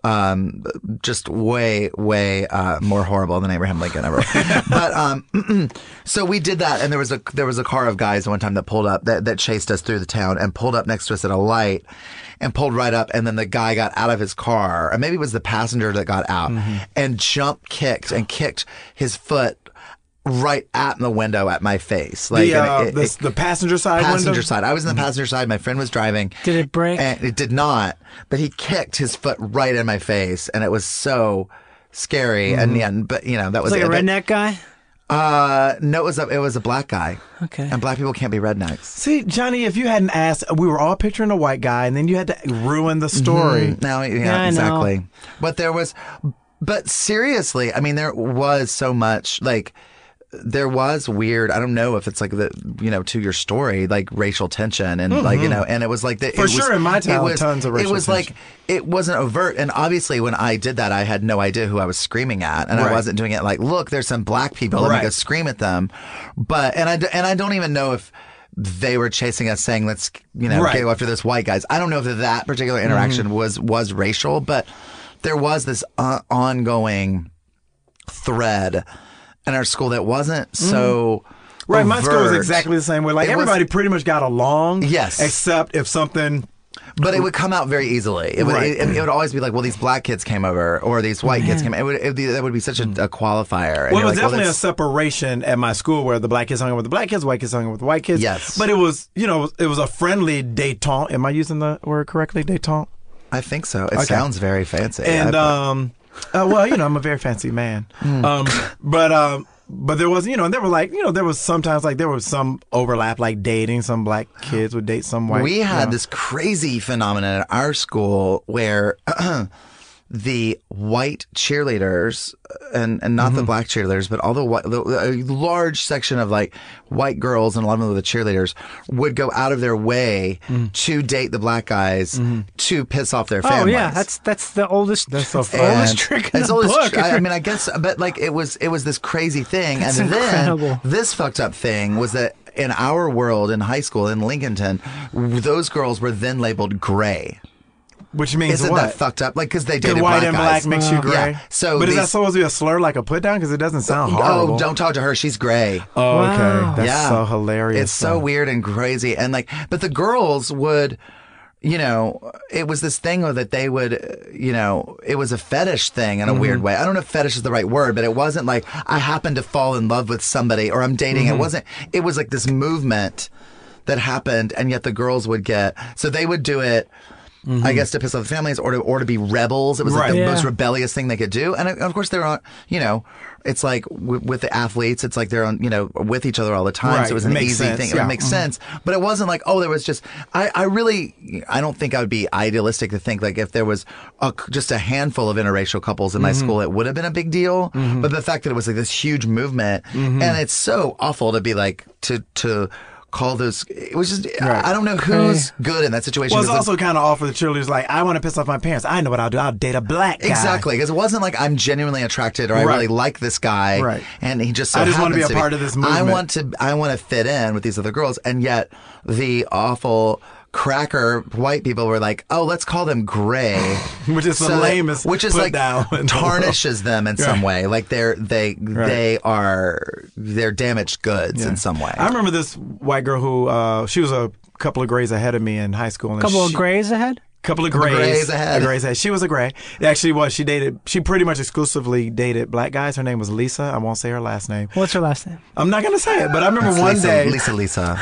just way more horrible than Abraham Lincoln ever. But so we did that, and there was a car of guys one time that pulled up that chased us through the town and pulled up next to us at a light and pulled right up, and then the guy got out of his car, or maybe it was the passenger that got out and kicked his foot right at the window at my face. Like the passenger side window? Passenger side. I was in the passenger side. My friend was driving. Did it break? And it did not. But he kicked his foot right in my face, and it was so scary. And that was Like it. a redneck guy? No, it was a black guy. Okay. And black people can't be rednecks. See, Johnny, if you hadn't asked, we were all picturing a white guy, and then you had to ruin the story. No, I exactly. know. But seriously, I mean, there was so much there was weird. I don't know if it's like to your story, like racial tension and and it was like that. For sure, in my town, tons of racial It was tension. it wasn't overt, and obviously when I did that, I had no idea who I was screaming at, and I wasn't doing it like, look, there's some black people, let me go scream at them. But and I don't even know if they were chasing us, saying let's go after those white guys. I don't know if that particular interaction was racial, but there was this ongoing thread in our school that wasn't so Right, my school was overt. exactly the same way. Like, everybody pretty much got along. Yes. Except if something But it would come out very easily. It would, Right. it would always be like, well, these black kids came over, or these white kids came. That would be such a qualifier. And Well, it you're was like, definitely a that's- separation at my school where the black kids hung out with the black kids, white kids hung out with the white kids. Yes. But it was, it was a friendly détente. Am I using the word correctly? Détente? I think so. It sounds very fancy. And, well, I'm a very fancy man. But there was, there were like, there was sometimes like there was some overlap, like dating. Some black kids would date some white. we had this crazy phenomenon at our school where the white cheerleaders and not the black cheerleaders, but all a large section of like white girls and a lot of them were the cheerleaders would go out of their way to date the black guys to piss off their Oh families. yeah, that's the oldest. That's so the funny. oldest trick in It's the always book. I mean, I guess, but like it was this crazy thing, That's and then incredible. this fucked up thing was that in our world in high school in Lincolnton, those girls were then labeled gray. Which means Isn't what? that fucked up? Like because they Because dated white black and guys. black makes you gray. Yeah. So but is that these- supposed to be a slur, like a put down? Because it doesn't sound horrible. Oh, don't talk to her. She's gray. Oh, Wow. okay. That's yeah, so hilarious. It's so weird and crazy, and like, but the girls would. It was this thing that they would, it was a fetish thing in a weird way. I don't know if fetish is the right word, but it wasn't like I happened to fall in love with somebody or I'm dating. It wasn't, it was like this movement that happened, and yet the girls would so they would do it. I guess to piss off the families or to be rebels. It was like Right. the Yeah. most rebellious thing they could do. And of course they're on, it's like with the athletes, it's like they're on, with each other all the time. Right. So it was an Makes easy sense. thing. Yeah. It makes sense. But it wasn't like, there was just, I don't think I would be idealistic to think like if there was just a handful of interracial couples in my school, it would have been a big deal. But the fact that it was like this huge movement and it's so awful to be like, to call those, it was just, Right. I don't know who's good in that situation. Well, it's 'cause also kind of off for the cheerleaders. Like, I want to piss off my parents. I know what I'll do. I'll date a black guy. Exactly, because it wasn't like I'm genuinely attracted or I Right. really like this guy, Right. and he just so I just want to be a happens part of this movement. I want to fit in with these other girls, and yet the awful cracker white people were like, oh, let's call them gray, Which is the lamest which is put like down in the tarnishes them in some way, like they're damaged goods Yeah. in some way. I remember this white girl who, she was a couple of grades ahead of me in high school. And Couple of she- grays ahead. Couple of Couple grays. grays ahead. A grays ahead. She was a gray. It actually was. She pretty much exclusively dated black guys. Her name was Lisa. I won't say her last name. What's her last name? I'm not going to say it, but I remember It's one day. Lisa.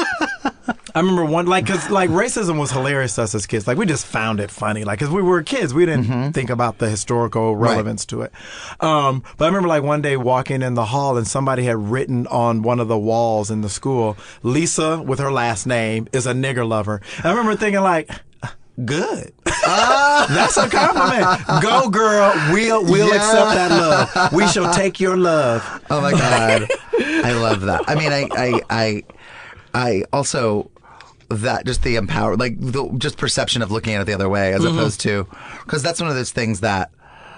I remember one, because racism was hilarious to us as kids. Like, we just found it funny. Like, because we were kids, we didn't think about the historical relevance to it. But I remember one day walking in the hall and somebody had written on one of the walls in the school, Lisa with her last name is a nigger lover. I remember thinking good. That's a compliment. Go, girl. We'll accept that love. We shall take your love. Oh my God. I love that. I mean, I also, that just the just perception of looking at it the other way as opposed to, because that's one of those things that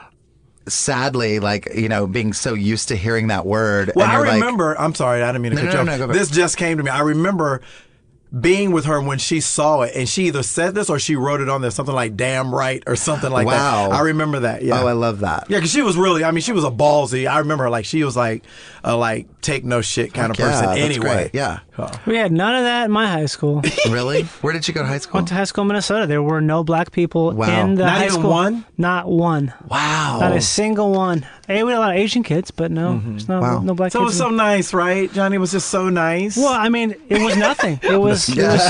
sadly, being so used to hearing that word. Well, and I you're remember, I'm sorry, I didn't mean to cut you off. No, go back. This just came to me. I remember being with her when she saw it, and she either said this or she wrote it on there, something like damn right or something like Wow. that. I remember that, yeah. Oh, I love that. Yeah, because she was really, she was a ballsy. I remember her, she was a take no shit kind of person that's anyway. great. Yeah. We had none of that in my high school. Really? Where did you go to high school? Went to high school in Minnesota. There were no black people Wow. in the Not high even school. one? Not one. Wow. Not a single one. Hey, we had a lot of Asian kids, but no, there's no, Wow. no black So it kids. was so nice, right? Johnny was just so nice. Well, I mean, it was nothing. It was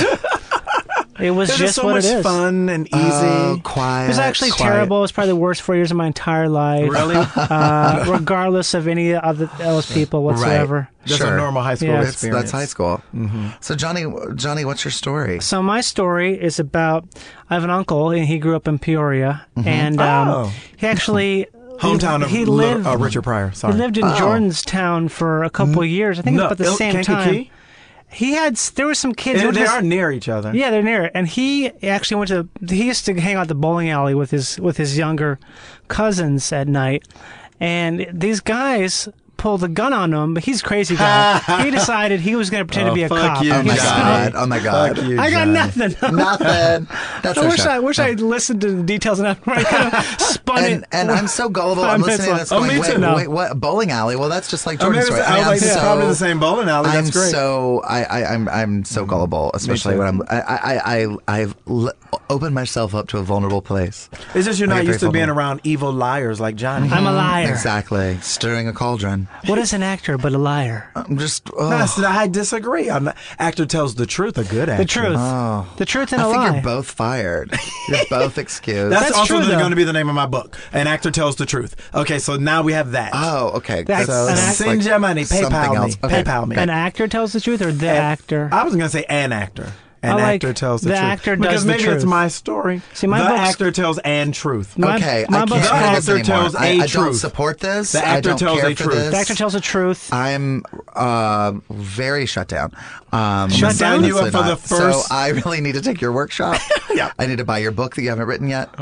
it was just so what much it is. fun and easy. Quiet. It was actually Quiet. terrible. It was probably the worst 4 years of my entire life. Really? Regardless of any of those people whatsoever. Just a normal high school Yeah. experience. That's high school. So Johnny, what's your story? So my story is about, I have an uncle and he grew up in Peoria, and Oh. he actually Hometown he of lived Richard Pryor. Sorry. he lived in Jordanstown for a couple of years. I think it was about the same Kankakee? time. There were some kids. They are near each other. Yeah, they're near it. And he actually he used to hang out at the bowling alley with his younger cousins at night. And these guys pulled a gun on him, but he's a crazy guy. He decided he was going to pretend to be a fuck cop. you, Oh my He's- God. Oh my God. Fuck you, I got Johnny. nothing. Nothing. That's I our wish show. I wish I'd listened to the details enough. I kind of spun it. And I'm so gullible. I'm 5 minutes listening to this left. going, me too. wait, what? Bowling alley? Well, that's just like I mean, Jordan's story. I was like, I'm it's probably the same bowling alley. That's I'm great. so I'm so gullible, especially too. when I'm opened myself up to a vulnerable place. It's just you're I not get used very to being vulnerable. around evil liars like Johnny. I'm a liar. Exactly. Stirring a cauldron. What is an actor but a liar? I'm just. I disagree. An actor tells the truth. A good actor. The truth. The truth and a I think lie. you're both fired. You're both excused. That's also true, though. going to be the name of my book. An actor tells the truth. Okay, so now we have that. Oh, okay. That's- So an act- send your money. something PayPal me. else. Okay. PayPal me. An actor tells the truth or the actor? I was going to say an actor. An I like actor tells the the truth. actor does because the maybe truth. it's my story. See, my the book's- actor tells an truth. My- Okay, my I book's can't called- do this The actor anymore. tells a I don't truth. support this. The I actor don't tells care a for truth. this. The actor tells the truth. I'm very shut down. Shut down? You up for the first- So I really need to take your workshop. Yeah. I need to buy your book that you haven't written yet.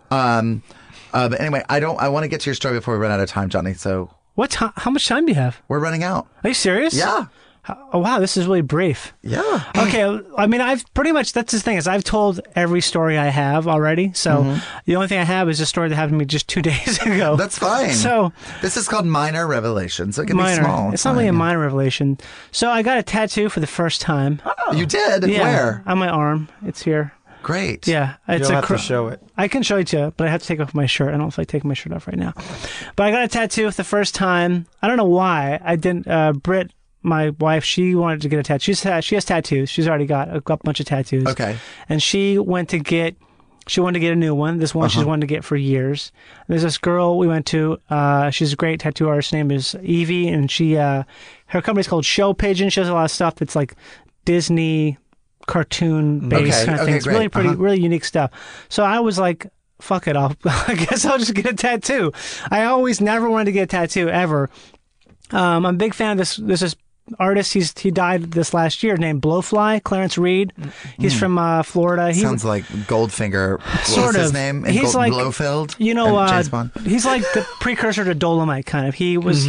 But anyway, I want to get to your story before we run out of time, Johnny. So What? How much time do you have? we're running out. Are you serious? Yeah. Oh wow, this is really brief. Yeah. Okay, I mean, I've pretty much, that's the thing, is I've told every story I have already. So the only thing I have is a story that happened to me just 2 days ago. That's fine. So this is called minor revelation. So it can minor. be small. It's not really a fine. minor revelation. So I got a tattoo for the first time. You did? Yeah, Where? on my arm. It's here. Great. Yeah, it's You'll a have to show it. I can show it to you, but I have to take off my shirt. I don't feel like taking my shirt off right now. But I got a tattoo for the first time. I don't know why. I didn't. Britt, my wife, she wanted to get a tattoo. She has tattoos. She's already got a bunch of tattoos. Okay. And she wanted to get a new one. This one she's wanted to get for years. There's this girl we went to. She's a great tattoo artist. Her name is Evie, and she her company's called Show Pigeon. She does a lot of stuff that's like Disney cartoon based Okay, kind of okay, thing. It's great. really pretty, really unique stuff. So I was like, fuck it, I guess I'll just get a tattoo. I always never wanted to get a tattoo ever. I'm a big fan of this. There's this artist. He died this last year, named Blowfly, Clarence Reed. He's from Florida. He Sounds like Goldfinger. Sort What's his of. name? He's like Blofeld. You know, and James Bond. he's like the precursor to Dolomite, kind of. He was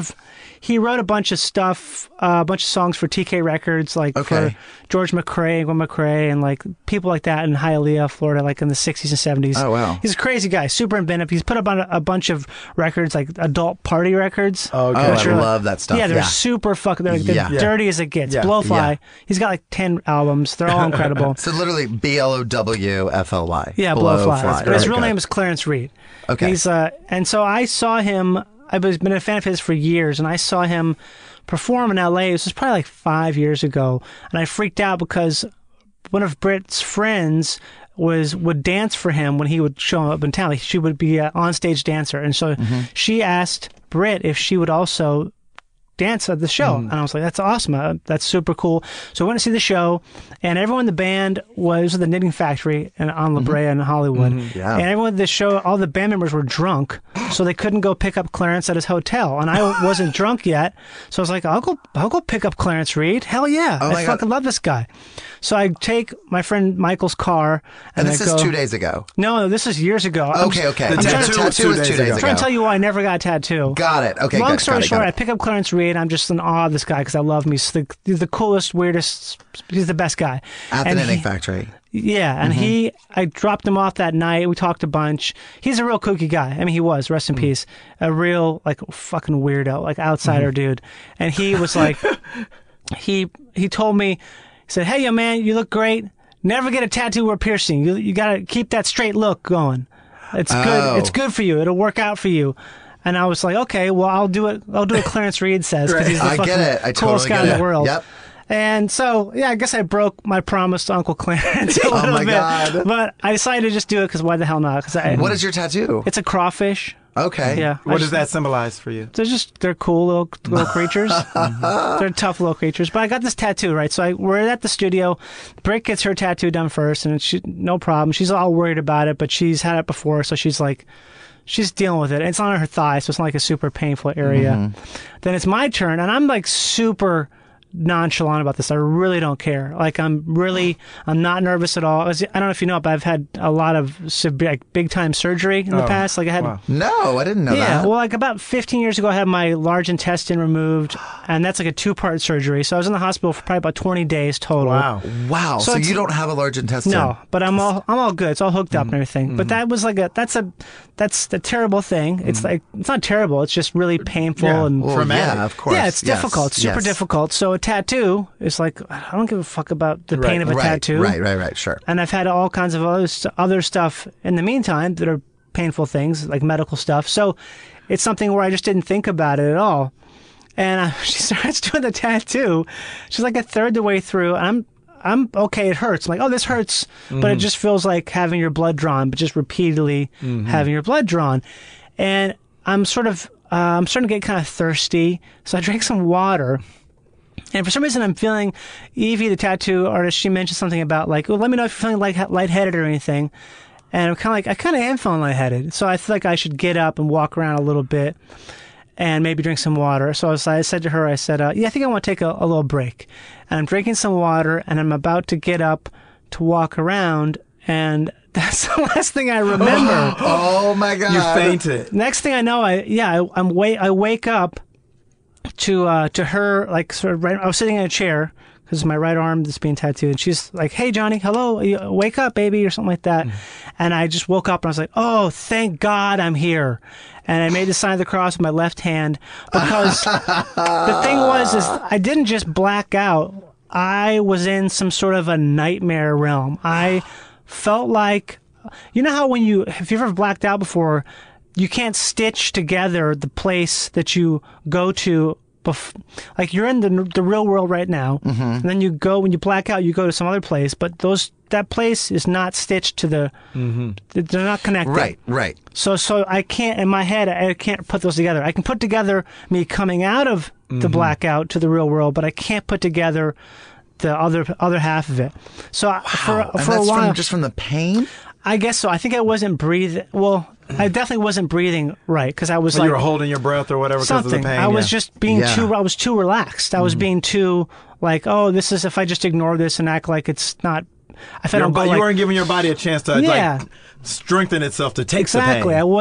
he wrote a bunch of stuff, a bunch of songs for TK Records, like Okay. for George McRae, Gwen McRae, and like people like that in Hialeah, Florida, like in the 60s and 70s. Oh, wow. He's a crazy guy, super inventive. He's put up on a bunch of records, like adult party records. Okay. Oh, which I are, like- love that stuff. Yeah, they're Yeah. super fucking. They're Yeah. dirty as it gets. Yeah. Blowfly. Yeah. He's got like 10 albums. They're all incredible. So literally BLOWFLY. Yeah, Blowfly. But his real name is Clarence Reed. Okay. He's and so I saw him. I've been a fan of his for years, and I saw him perform in L.A. This was probably like 5 years ago, and I freaked out because one of Britt's friends would dance for him when he would show up in town. She would be an on-stage dancer, and so she asked Britt if she would also dance at the show. And I was like, that's awesome. That's super cool. So I went to see the show, and everyone in the band was at the Knitting Factory on La Brea in Hollywood. Yeah. And everyone at the show, all the band members were drunk, so they couldn't go pick up Clarence at his hotel. And I wasn't drunk yet, so I was like, I'll go pick up Clarence Reed. Hell yeah. Oh my I God. fucking love this guy. So I take my friend Michael's car, And I this go, is 2 days ago. No, this is years ago. Okay. The The tattoo was 2 is 2 days days ago. ago. I'm trying to tell you why I never got a tattoo. Got it. Okay. Long got it, story got it, short, got I it. pick up Clarence Reed. I'm just in awe of this guy because I love him. He's the coolest, weirdest. He's the best guy. At the And Knitting he- Factory. Yeah, and Mm-hmm. I dropped him off that night. We talked a bunch. He's a real kooky guy. I mean, he was, rest in Mm. peace, a real like fucking weirdo, like outsider Mm-hmm. dude. And he was like, he told me, he said, "Hey, young man, you look great. Never get a tattoo or piercing. You gotta keep that straight look going. It's good. Oh. It's good for you. It'll work out for you." And I was like, "Okay, well, I'll do it. I'll do what Clarence Reed says because he's the I fucking get it. I coolest totally guy get in it. the world." Yep. And so, yeah, I guess I broke my promise to Uncle Clarence a little my bit. God. But I decided to just do it because why the hell not? What is your tattoo? It's a crawfish. Okay. Yeah. What does that symbolize for you? They're cool little creatures. They're tough little creatures. But I got this tattoo, right? So we're at the studio. Britt gets her tattoo done first, and no problem. She's all worried about it, but she's had it before, so she's like, she's dealing with it. It's on her thigh, so it's not like a super painful area. Then it's my turn, and I'm like super nonchalant about this. I really don't care. Like I'm not nervous at all. I don't know if you know, but I've had a lot of big time surgery in the past. Like I had, wow. No, I didn't know yeah, that. well, like about 15 years ago, I had my large intestine removed, and that's like a 2-part surgery. So I was in the hospital for probably about 20 days total. Wow. Wow. So So it's- you don't have a large intestine? No, but I'm all good. It's all hooked up and everything. But that was like that's the terrible thing. It's like it's not terrible. It's just really painful Yeah. and Well, Traumatic. yeah, of course. yeah, it's Yes, difficult, super yes. difficult. So tattoo is like, I don't give a fuck about the pain of a Right, tattoo. right, sure. And I've had all kinds of other stuff in the meantime that are painful things, like medical stuff. So it's something where I just didn't think about it at all. And she starts doing the tattoo. She's like a third the way through. I'm okay. It hurts. I'm like, oh, this hurts, but it just feels like having your blood drawn, but just repeatedly having your blood drawn. And I'm starting to get kind of thirsty. So I drank some water. And for some reason, I'm feeling, Evie, the tattoo artist, she mentioned something about like, well, let me know if you're feeling lightheaded or anything. And I'm kind of like, I kind of am feeling lightheaded. So I feel like I should get up and walk around a little bit and maybe drink some water. So I said to her, I said, yeah, I think I want to take a little break. And I'm drinking some water, and I'm about to get up to walk around, and that's the last thing I remember. Oh my God. You fainted. Next thing I know, I wake up to her, like, sort of I was sitting in a chair because my right arm is being tattooed, and she's like, "Hey, Johnny, hello, wake up, baby," or something like that. And I just woke up and I was like, "Oh, thank God I'm here." And I made the sign of the cross with my left hand because the thing is I didn't just black out. I was in some sort of a nightmare realm. I felt like, you know how if you've ever blacked out before, you can't stitch together the place that you go to. Like you're in the real world right now, and then when you black out, you go to some other place, but that place is not stitched to the. They're not connected. Right. So I can't, in my head, I can't put those together. I can put together me coming out of the blackout to the real world, but I can't put together the other half of it. So for a while, just from the pain. I guess so. I think I wasn't breathing. Well, I definitely wasn't breathing right because I was you were holding your breath or whatever because of the pain. I was just being I was too relaxed. I was being too like, oh, this is if I just ignore this and act like it's not. You weren't giving your body a chance to like strengthen itself to take the pain. Exactly. I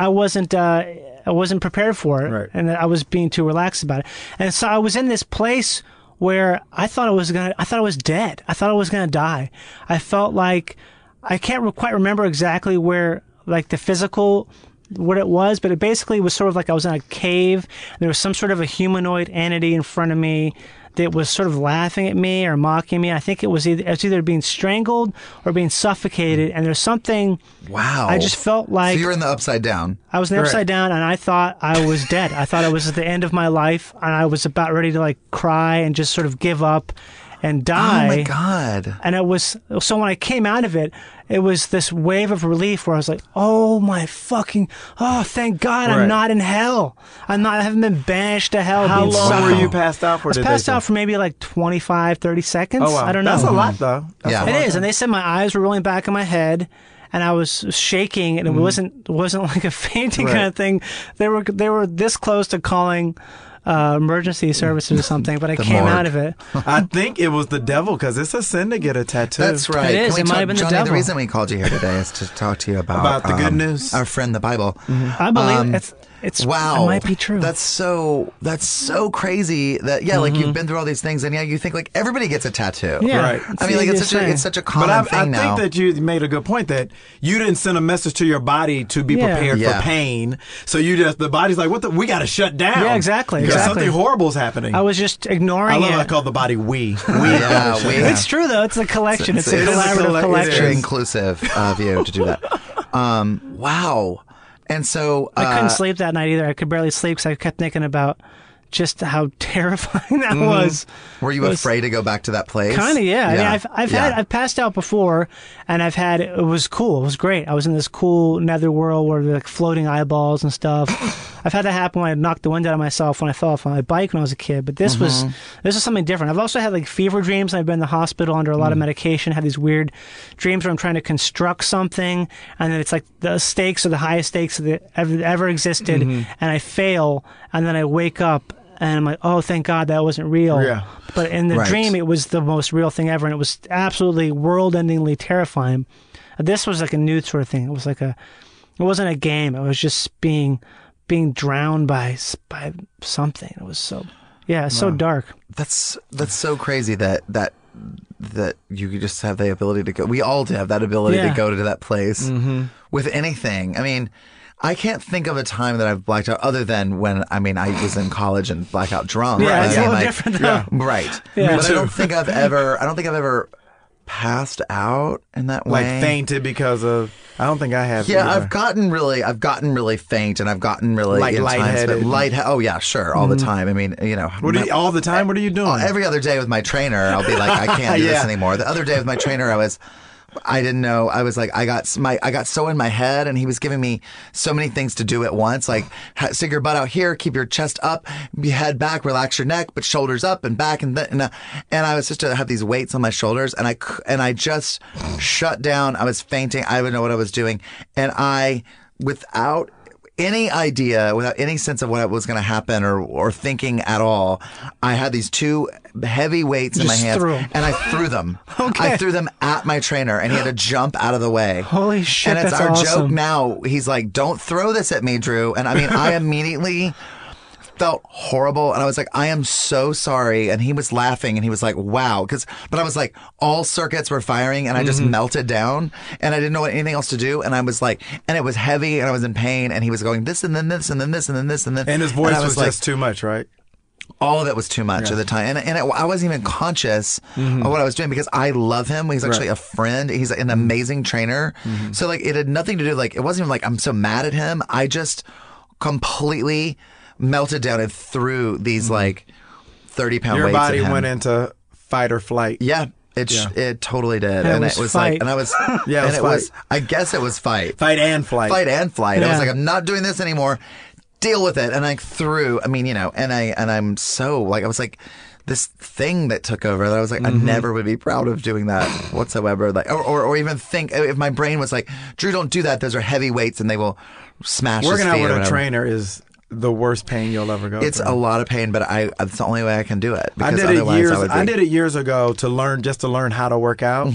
wasn't prepared for it, right. And I was being too relaxed about it. And so I was in this place where I thought I was dead. I thought I was gonna die. I felt like I can't quite remember exactly where, like the physical, what it was, but it basically was sort of like I was in a cave. There was some sort of a humanoid entity in front of me that was sort of laughing at me or mocking me. I think it was either being strangled or being suffocated. And there's something. Wow. I just felt like. So you were in the upside down. I was in the upside down, and I thought I was dead. I thought I was at the end of my life, and I was about ready to like cry and just sort of give up and die. Oh my God. And so when I came out of it, it was this wave of relief where I was like, oh thank God I'm not in hell. I haven't been banished to hell. How long were you passed out for? I was passed out for maybe like 25, 30 seconds. Oh, wow. I don't know. That's a lot though. It is. And they said my eyes were rolling back in my head and I was shaking, and it wasn't like a fainting kind of thing. They were this close to calling emergency services or something, but I came out of it. I think it was the devil because it's a sin to get a tattoo. That's right. It is. It might have been the Johnny, devil. the reason we called you here today is to talk to you about the good news. Our friend, the Bible. I believe it's wow. It might be true. That's so crazy that like you've been through all these things and you think like everybody gets a tattoo. Yeah. Right. I mean, like it's such a common thing now. I think that you made a good point that you didn't send a message to your body to be prepared for pain. So the body's like, we got to shut down. Yeah, exactly. Because something horrible is happening. I was just ignoring it. I call the body we. It's true though. It's a collection. It's a collaborative collection. It's very inclusive of you to do that. Wow. And so I couldn't sleep that night either. I could barely sleep because I kept thinking about just how terrifying that was. Were you afraid to go back to that place? Kind of, yeah. I mean, I've passed out before, and it was cool. It was great. I was in this cool netherworld where like floating eyeballs and stuff. I've had that happen when I knocked the wind out of myself when I fell off my bike when I was a kid. But this was something different. I've also had like fever dreams. I've been in the hospital under a lot of medication. Had these weird dreams where I'm trying to construct something, and then it's like the stakes are the highest stakes that ever existed, and I fail, and then I wake up. And I'm like, oh, thank God that wasn't real. Yeah. But in the dream, it was the most real thing ever. And it was absolutely world-endingly terrifying. This was like a new sort of thing. It wasn't a game. It was just being drowned by something. It was so dark. That's so crazy that you could just have the ability to go. We all have that ability to go to that place with anything. I mean, I can't think of a time that I've blacked out other than when I was in college and blacked out drunk. Yeah, But it's I a mean, little different though. Right. Yeah. But I don't think I've ever passed out in that way. Like fainted because of. I don't think I have. Yeah, either. I've gotten really faint, and I've gotten really Like in times, lightheaded. but oh yeah, sure, all the time. I mean, all the time? What are you doing? every other day with my trainer, I'll be like, I can't do this Yeah. anymore. The other day with my trainer, I didn't know. I was like, I got so in my head, and he was giving me so many things to do at once. Like, stick your butt out here, keep your chest up, your head back, relax your neck, but shoulders up and back, and I was just to have these weights on my shoulders, and I just shut down. I was fainting. I didn't know what I was doing, and without any idea, without any sense of what was going to happen or thinking at all, I had these two heavy weights in my Just hands, threw 'em. and I threw them. Okay. I threw them at my trainer, and he had to jump out of the way. Holy shit, And it's that's our joke awesome. now. He's like, "Don't throw this at me, Drew." And I mean, I immediately felt horrible, and I was like, "I am so sorry." And he was laughing, and he was like, "Wow," but I was like, all circuits were firing, and I just melted down, and I didn't know anything else to do, and I was like, and it was heavy, and I was in pain, and he was going this, and then this, and then this, and then this, and then, and his voice I was like, just too much, right? all of it was too much at the time, and I wasn't even conscious of what I was doing because I love him. He's actually a friend. He's an amazing trainer. So like, it had nothing to do. Like, it wasn't even like I'm so mad at him. I just completely melted down and threw these like 30-pound Your weights body at him. went into fight or flight. Yeah. It totally did, And and it was it was fight. like, and I was, Yeah, it and was fight. I guess it was fight, Fight and flight. fight and flight. I Yeah. was like, I'm not doing this anymore. Deal with it. And I threw. I mean, and I'm so like, I was like, this thing that took over that I was like, I never would be proud of doing that whatsoever. Like, or even think if my brain was like, Drew, don't do that. Those are heavy weights, and they will smash. Working his out feet with or a whatever. trainer is the worst pain you'll ever go It's through. a lot of pain, but it's the only way I can do it. I Because did it otherwise years. I would be. I did it years ago to learn how to work out,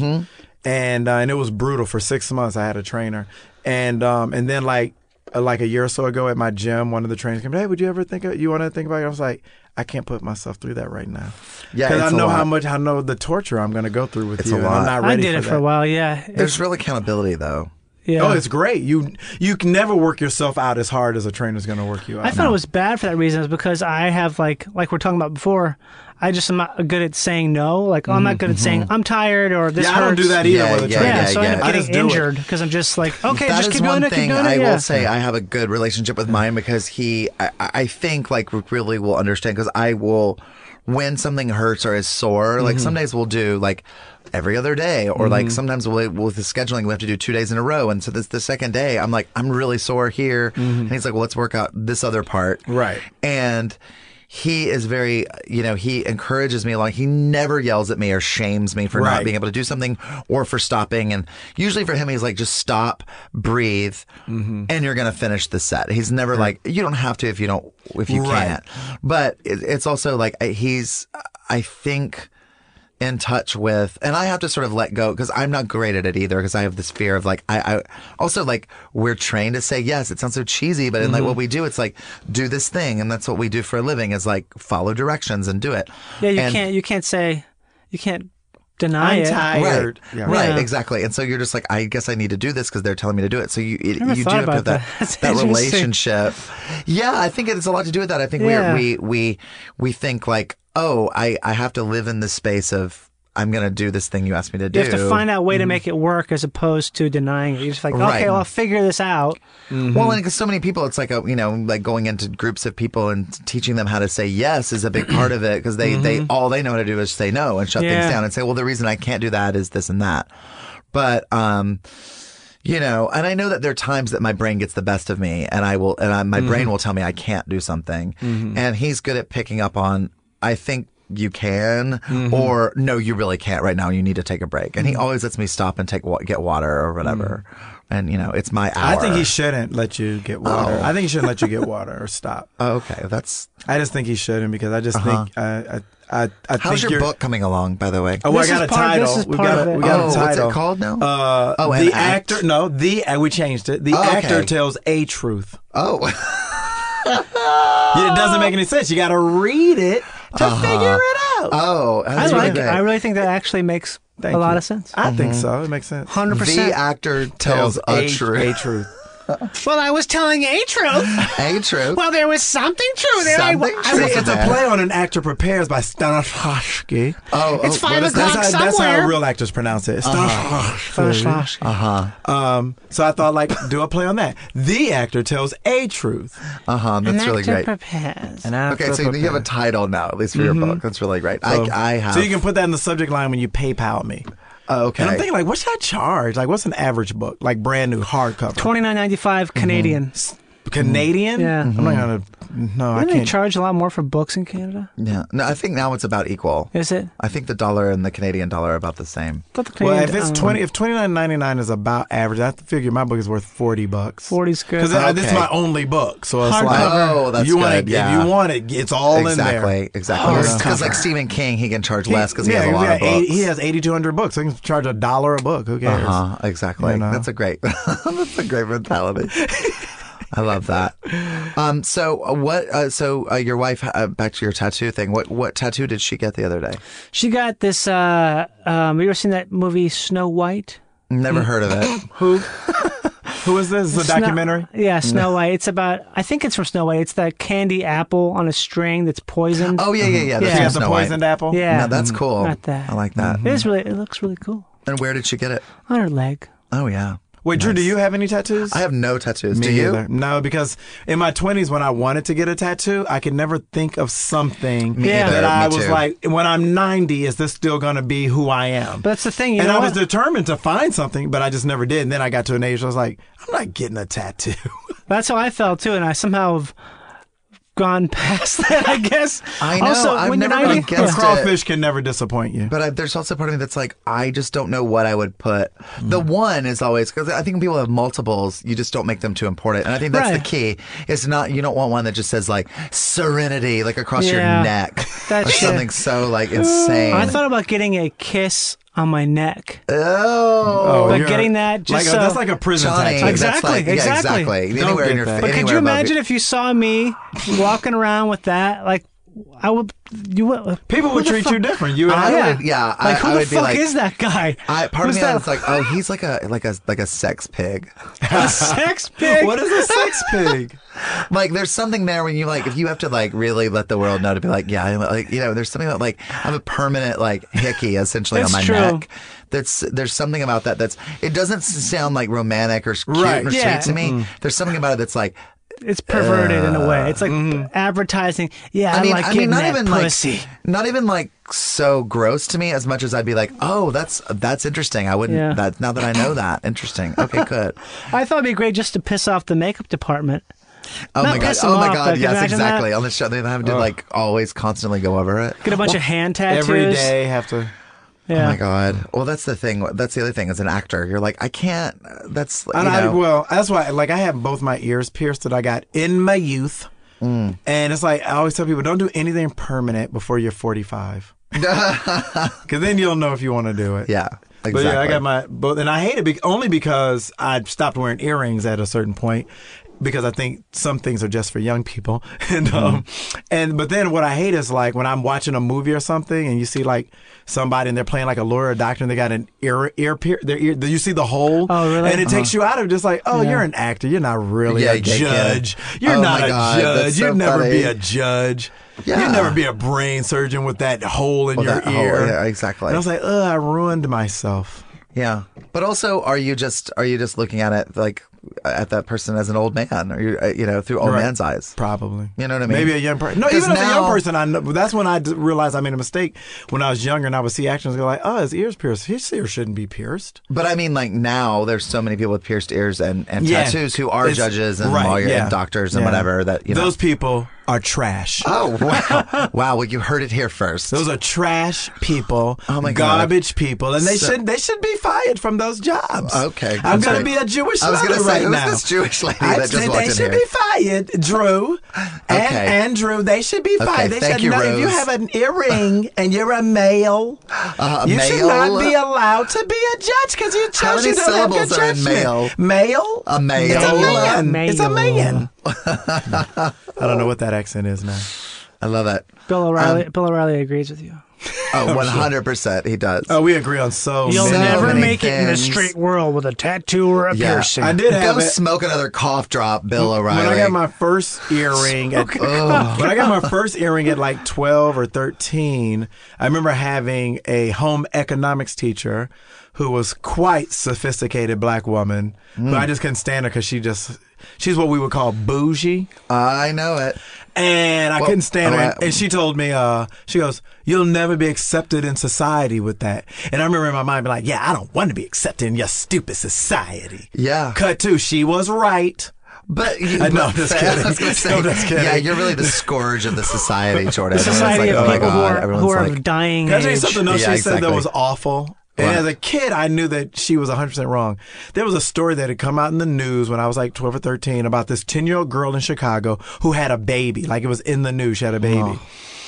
and it was brutal. For 6 months, I had a trainer, and then like a year or so ago at my gym, one of the trainers came, "Hey, would you ever you want to think about it?" I was like, I can't put myself through that right now. Yeah, because I it's a know lot. I know the torture I'm going to go through with It's you. a and lot. I'm not I ready did it for a while. Yeah. There's real accountability, though. Yeah. Oh, it's great. You can never work yourself out as hard as a trainer's going to work you out. I thought it was bad for that reason, is because I have like we're talking about before. I just am not good at saying no. Like, I'm not good at saying I'm tired or this Yeah, hurts. I don't do that either Yeah, with a yeah, trainer. Yeah, so I end yeah. up I getting just do it. injured because I'm just like, okay, That just is keep doing one it, keep thing doing I it. will Yeah. say I have a good relationship with mine because I think like really will understand because I will, when something hurts or is sore, like some days we'll do like every other day or like sometimes with the scheduling we have to do 2 days in a row, and so this the second day I'm like, I'm really sore here, and he's like, well, let's work out this other part, Right. and he is very, he encourages me along. He never yells at me or shames me for not Right. being able to do something or for stopping. And usually for him, he's like, just stop, breathe, and you're going to finish the set. He's never like, you don't have to if you Right. can't. But it's also like, he's, I think, in touch with, and I have to sort of let go because I'm not great at it either because I have this fear of like, I also like, we're trained to say yes. It sounds so cheesy, but in like what we do, it's like, do this thing. And that's what we do for a living is like follow directions and do it. Yeah, And- you can't deny I'm it. tired. Right, Yeah. right, Yeah. exactly. And so you're just like, I guess I need to do this because they're telling me to do it. So you do never thought have to have about that, that. That's that interesting. relationship. Yeah, I think it's a lot to do with that. I think Yeah. we think like, oh, I have to live in this space of I'm going to do this thing you asked me to do. You have to find out a way to make it work as opposed to denying it. You're just like, Right. okay, well, I'll figure this out. Well, and because so many people, it's like like going into groups of people and teaching them how to say yes is a big part of it because they all they know how to do is say no and shut Yeah. things down and say, well, the reason I can't do that is this and that. But and I know that there are times that my brain gets the best of me, and my brain will tell me I can't do something, and he's good at picking up on. I think you can, or no, you really can't right now. You need to take a break, and he always lets me stop and get water or whatever. And it's my hour. I think he shouldn't let you get water. Oh. I think he shouldn't let you get water or stop. Oh, okay, that's. I just think he shouldn't because I just think I How's think your you're, book coming along, by the way? Oh, I This got is a part- title. this is We part got of a, it. we got a what's title. it called now? The an actor. act? No, we changed it. The Oh, actor okay. tells a truth. Oh, It doesn't make any sense. You got to read it to figure it out. oh, I that's like really it. I great. really think that actually makes Thank a lot you. of sense. I think so. It makes sense. 100%. The actor tells a truth. A truth. Well, I was telling a truth. A truth. Well, there was something true there. Something See, true. it's a play on An Actor Prepares by Stanislavski. It's 5 o'clock That's somewhere. how real actors pronounce it. Stanislavski. So I thought, like, do a play on that. The actor tells a truth. That's really great. Prepares. An actor Okay, so you have a title now, at least for your book. That's really great. I have. So you can put that in the subject line when you PayPal me. Oh, okay. And I'm thinking, like, what should I charge? Like, what's an average book? Like, brand new hardcover. $29.95 Canadian. Canadian? Yeah. I'm not going to. No, I Don't they can't. charge a lot more for books in Canada? Yeah. No, I think now it's about equal. Is it? I think the dollar and the Canadian dollar are about the same. I thought the Well, Canadian, if it's if $29.99 is about average, I have to figure my book is worth $40. 40's good. Because this is Okay. my only book, so it's Hardcover. like, Oh, that's you want good, it, yeah. if you want it, it's all in there. Exactly. Hardcover. Because like Stephen King, he can charge less because he has a Yeah, lot of books. he has 8,200 books, so he can charge $1 a book. Who cares? Exactly. You know? That's a great mentality. I love that. So what? So your wife, back to your tattoo thing. What tattoo did she get the other day? She got this. Have you ever seen that movie Snow White? Never heard of it. Who is this? It's a documentary? Yeah, Snow White. It's about. I think it's from Snow White. It's that candy apple on a string that's poisoned. Oh yeah. Yeah. That's She from has the Snow White. poisoned apple? Yeah. No, that's cool. Not that. I like that. It looks really cool And where did she get it? on her leg. Oh yeah. Wait, Drew, do you have any tattoos? I have no tattoos. Me Do you? either. No, because in my 20s, when I wanted to get a tattoo, I could never think of something Me either. that I Me was too. like, when I'm 90, is this still going to be who I am? But that's the thing. You And know I was what? determined to find something, but I just never did. And then I got to an age where I was like, I'm not getting a tattoo. That's how I felt too, and I somehow have gone past that. I guess. I know. Also, I've when never you're gone 90, against it. Crawfish can never disappoint you. But there's also part of me that's like, I just don't know what I would put. The one is always, because I think when people have multiples, you just don't make them too important. And I think that's the Right. key. It's not, you don't want one that just says like serenity, like across your Yeah. neck. That or shit. something so like insane. I thought about getting a kiss on my neck, oh. but you're- getting that just like that's like a prison Johnny, tattoo. that's like, Exactly, yeah, exactly. exactly. Don't Anywhere in get your that. face. But But could you imagine if you saw me walking around with that? Like, I would. You would. People would treat you different. You and I I. would, yeah. Like, who I the would be fuck like, is that guy? part of Who's me that? is like, oh, he's like a sex pig. A sex pig. What is a sex pig? Like, there's something there when you like, if you have to like really let the world know to be like, yeah, I'm, like, you know, there's something about like, I have a permanent like hickey essentially on That's my true. neck. There's something about that it doesn't sound like romantic or cute Right. or Yeah. sweet to me. There's something about it that's like, It's perverted in a way. It's like advertising. Yeah, I, like getting not that even pussy. like, not even like so gross to me as much as I'd be like, oh, that's interesting. I wouldn't. Yeah. That now that I know that, interesting. Okay, good. I thought it'd be great just to piss off the makeup department. Oh Not my god! piss 'em Oh my off, god! but Yes, imagine exactly. that. On the show, they have to like always constantly go over it. Get a bunch of hand tattoos. Every day have to. Yeah. Oh my god! Well, that's the thing. That's the other thing. As an actor, you're like, I can't. That's you And know. that's why, like, I have both my ears pierced that I got in my youth. And it's like, I always tell people, don't do anything permanent before you're 45. Because then you'll know if you want to do it. Yeah. Exactly. But yeah, I got my both, and I hate it only because I stopped wearing earrings at a certain point because I think some things are just for young people. And but then what I hate is like when I'm watching a movie or something and you see like somebody and they're playing like a lawyer or a doctor and they got an ear their ear. You see the hole? Oh, really? And it takes you out of just like, oh, you're an actor. You're not really Yeah, a you can't get it. judge. You're Oh not my a God, judge. that's so You'd never funny. be a judge. Yeah. You'd never be a brain surgeon with that hole in your that hole, ear. yeah, exactly. And I was like, I ruined myself. Yeah, but also, are you just looking at it like at that person as an old man, or you know, through old Right. man's eyes? Probably. You know what I mean? Maybe a young person. No, 'Cause even as a young now- person, I know. That's when I realized I made a mistake. When I was younger and I would see actors go like, his ear's pierced. His ear shouldn't be pierced. But I mean, like now, there's so many people with pierced ears and Yeah. tattoos who are It's- judges and right, lawyers yeah. and doctors and Yeah. whatever. That you know. Those people are trash. Oh wow! Wow! Well, you heard it here first. Those are trash people. Oh, my God. Garbage people, and they So- should be fired from those jobs. Okay, I'm that's going to right. be a Jewish I was mother gonna say, right who's now. this Jewish lady I that just said walked they in should here? be fired, Drew. Okay. And Drew, they should be fired. They thank should you, not, if you Rose. have an earring and you're a male, you should male? not be allowed to be a judge because you How chose many you don't have good syllables are in judgment. male? Male? A male? It's a man. Male. It's a man. I don't know what that accent is now. I love it. Bill O'Reilly agrees with you. Oh, 100% he does. Oh, we agree on so You'll many. never many make it in the things. straight world with a tattoo or a piercing. I did have Go it. smoke another cough drop, Bill O'Reilly. When I got my first earring, when I got my first earring at like 12 or 13, I remember having a home economics teacher who was quite sophisticated black woman, but I just couldn't stand her because she's what we would call bougie. I know it. And I couldn't stand her. oh, And she told me, she goes, "You'll never be accepted in society with that." And I remember in my mind being like, yeah, I don't want to be accepted in your stupid society. Yeah. Cut to, she was right. But No, I'm just kidding. I was gonna say, I'm just kidding. yeah, you're really the scourge of the society, Jordan. The society Everyone's of like, people oh my God. who Everyone's are like, of dying Can I tell you age. something else Yeah, she said that exactly. was awful? And What? as a kid, I knew that she was 100% wrong. There was a story that had come out in the news when I was like 12 or 13 about this 10-year-old girl in Chicago who had a baby. Like it was in the news. She had a baby. Oh.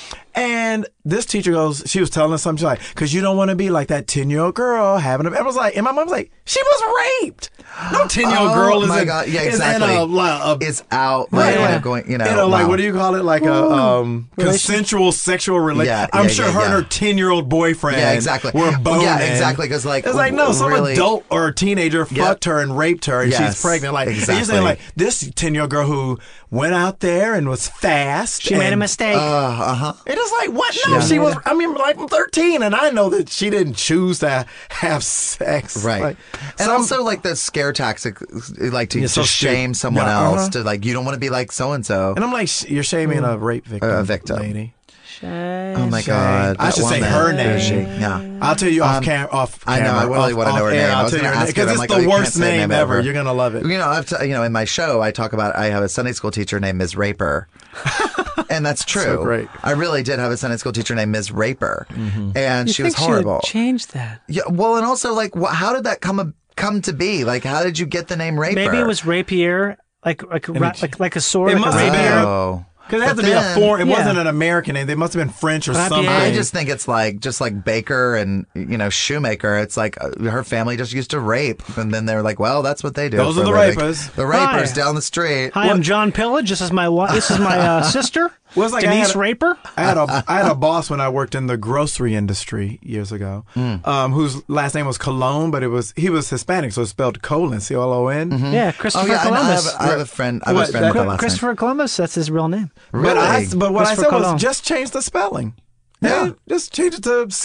And this teacher goes, she was telling us something she's like, because you don't want to be like that 10-year-old girl having a baby. I was like, and my mom was like, she was raped. No 10-year-old girl is my in, God. Yeah, is exactly. in a It's out. Right, Like, yeah. going, like wow. what do you call it? Like a consensual sexual relationship. Yeah, I'm yeah, sure yeah, her and yeah. her 10-year-old boyfriend Yeah, exactly. were Well, boning. yeah, exactly, 'cause, like, it's like, no, some really- adult or a teenager fucked her and raped her and Yes, she's pregnant. Like, and you're exactly. saying like this 10-year-old girl who went out there and was fast. She made a and- mistake. It is like, what? No, she was, I mean, like, I'm 13 and I know that she didn't choose to have sex. Right. Like, and some- also, like, the scare tactic, like, to Yeah, so shame stupid. someone Yeah, else, to, like, you don't want to be like so-and-so. and I'm like, you're shaming a rape victim. A victim. Lady. Oh, my God. I that should say woman. her name. Is she? Yeah. I'll tell you off camera. I know. I really want to know her name. I was going to ask her. because I'm it's like, the oh, you can't worst say name ever. You're gonna love it. You know, in my show, I talk about I have a Sunday school teacher named Ms. Raper, and that's true. So great. I really did have a Sunday school teacher named Ms. Raper, and You she was think horrible. She would change that. Yeah. Well, and also, like, how did that come to be? Like, how did you get the name Raper? Maybe it was rapier, like a sword, It like must a have been. rapier. Oh. Because it has But to be a then- foreign. It Yeah. wasn't an American name. They must have been French or Rapier. something. I just think it's like Baker and Shoemaker. It's like her family just used to rape, and then they were like, "Well, that's what they do." Those for are the a living." rapers. The rapers Hi. down the street. Hi, I'm John Pillage. This is my This is my sister, Well, it's like I Denise had a- Raper. I had a boss when I worked in the grocery industry years ago, whose last name was Colon, but he was Hispanic, so it's spelled colon, COLON. Yeah, Oh Christopher yeah, I Columbus. have a friend. I have a What, friend with that- that last Christopher Columbus. That's his real name. name. But Really? but what I Christopher said Colon. was just change the spelling. Yeah. Yeah, just change it to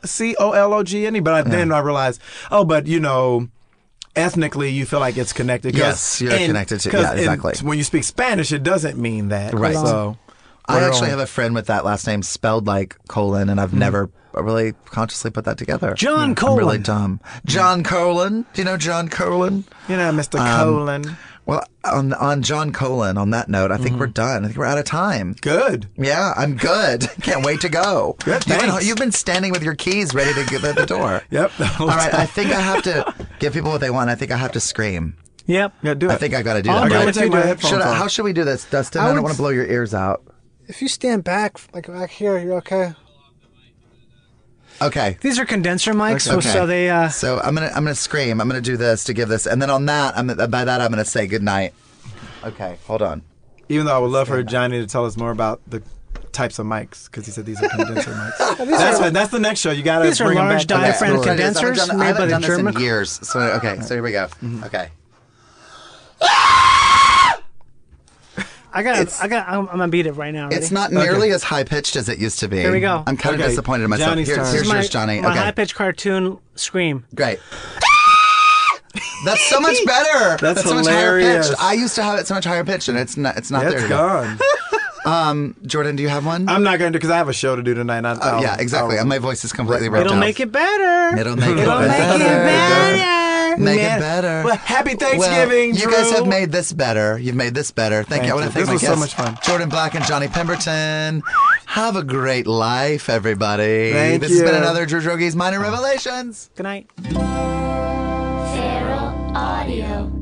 COLOGNE. But then I realized, but ethnically, you feel like it's connected. Yes, you're connected to- yeah, exactly. When you speak Spanish, it doesn't mean that. Right. So I actually have a friend with that last name spelled like colon, and I've never really consciously put that together. John I'm Colon. really dumb. John Colon. Do you know John Colon? Mr. Colon. Well, on John Colon, on that note, I think we're done. I think we're out of time. Good. Yeah, I'm good. Can't wait to go. Good, You've thanks. been being standing with your keys ready to get at the door. Yep. All right, I think I have to give people what they want. I think I have to scream. Yep. Yeah, do it. I think I got to do I'll that. do right? it. Take my headphones Should I, off. how should we do this, Dustin? I, would- don't want to blow your ears out. If you stand back, like back here, you're okay. Okay. These are condenser mics, Okay. so they. So I'm gonna scream. I'm gonna do this to give this, and then on that, by that I'm gonna say good night. Okay, hold on. Even though I would love for Johnny to tell us more about the types of mics, because he said these are condenser mics. That's the next show. You got to These are bring them large back. diaphragm We'll try to do this. I haven't condensers done- made I by haven't the done this German. in years. So okay, so here we go. Okay. I'm gonna beat it right now. Ready? It's not nearly as high pitched as it used to be. Here we go. I'm kind of Okay, disappointed in myself. Johnny's turn. Here's This is yours, Johnny. My Okay, high-pitched cartoon scream. great. That's so much better. That's so much higher hilarious. pitched. I used to have it so much higher pitched, and it's not there. That's today. gone. Jordan, do you have one? I'm not going to because I have a show to do tonight. Yeah, exactly. My voice is completely Right. ripped It'll out. make it better. It'll make it It'll make it better. Make it better. Well, happy Thanksgiving, Well, you guys Drew. have made this better. You've made this better. Thank you. I want to Thank thank you. my This was guests, so much fun. Jordan Black and Johnny Pemberton. Have a great life, everybody. Thank This has been you. another Drew Drogi's Minor Revelations. Good night. Feral Audio.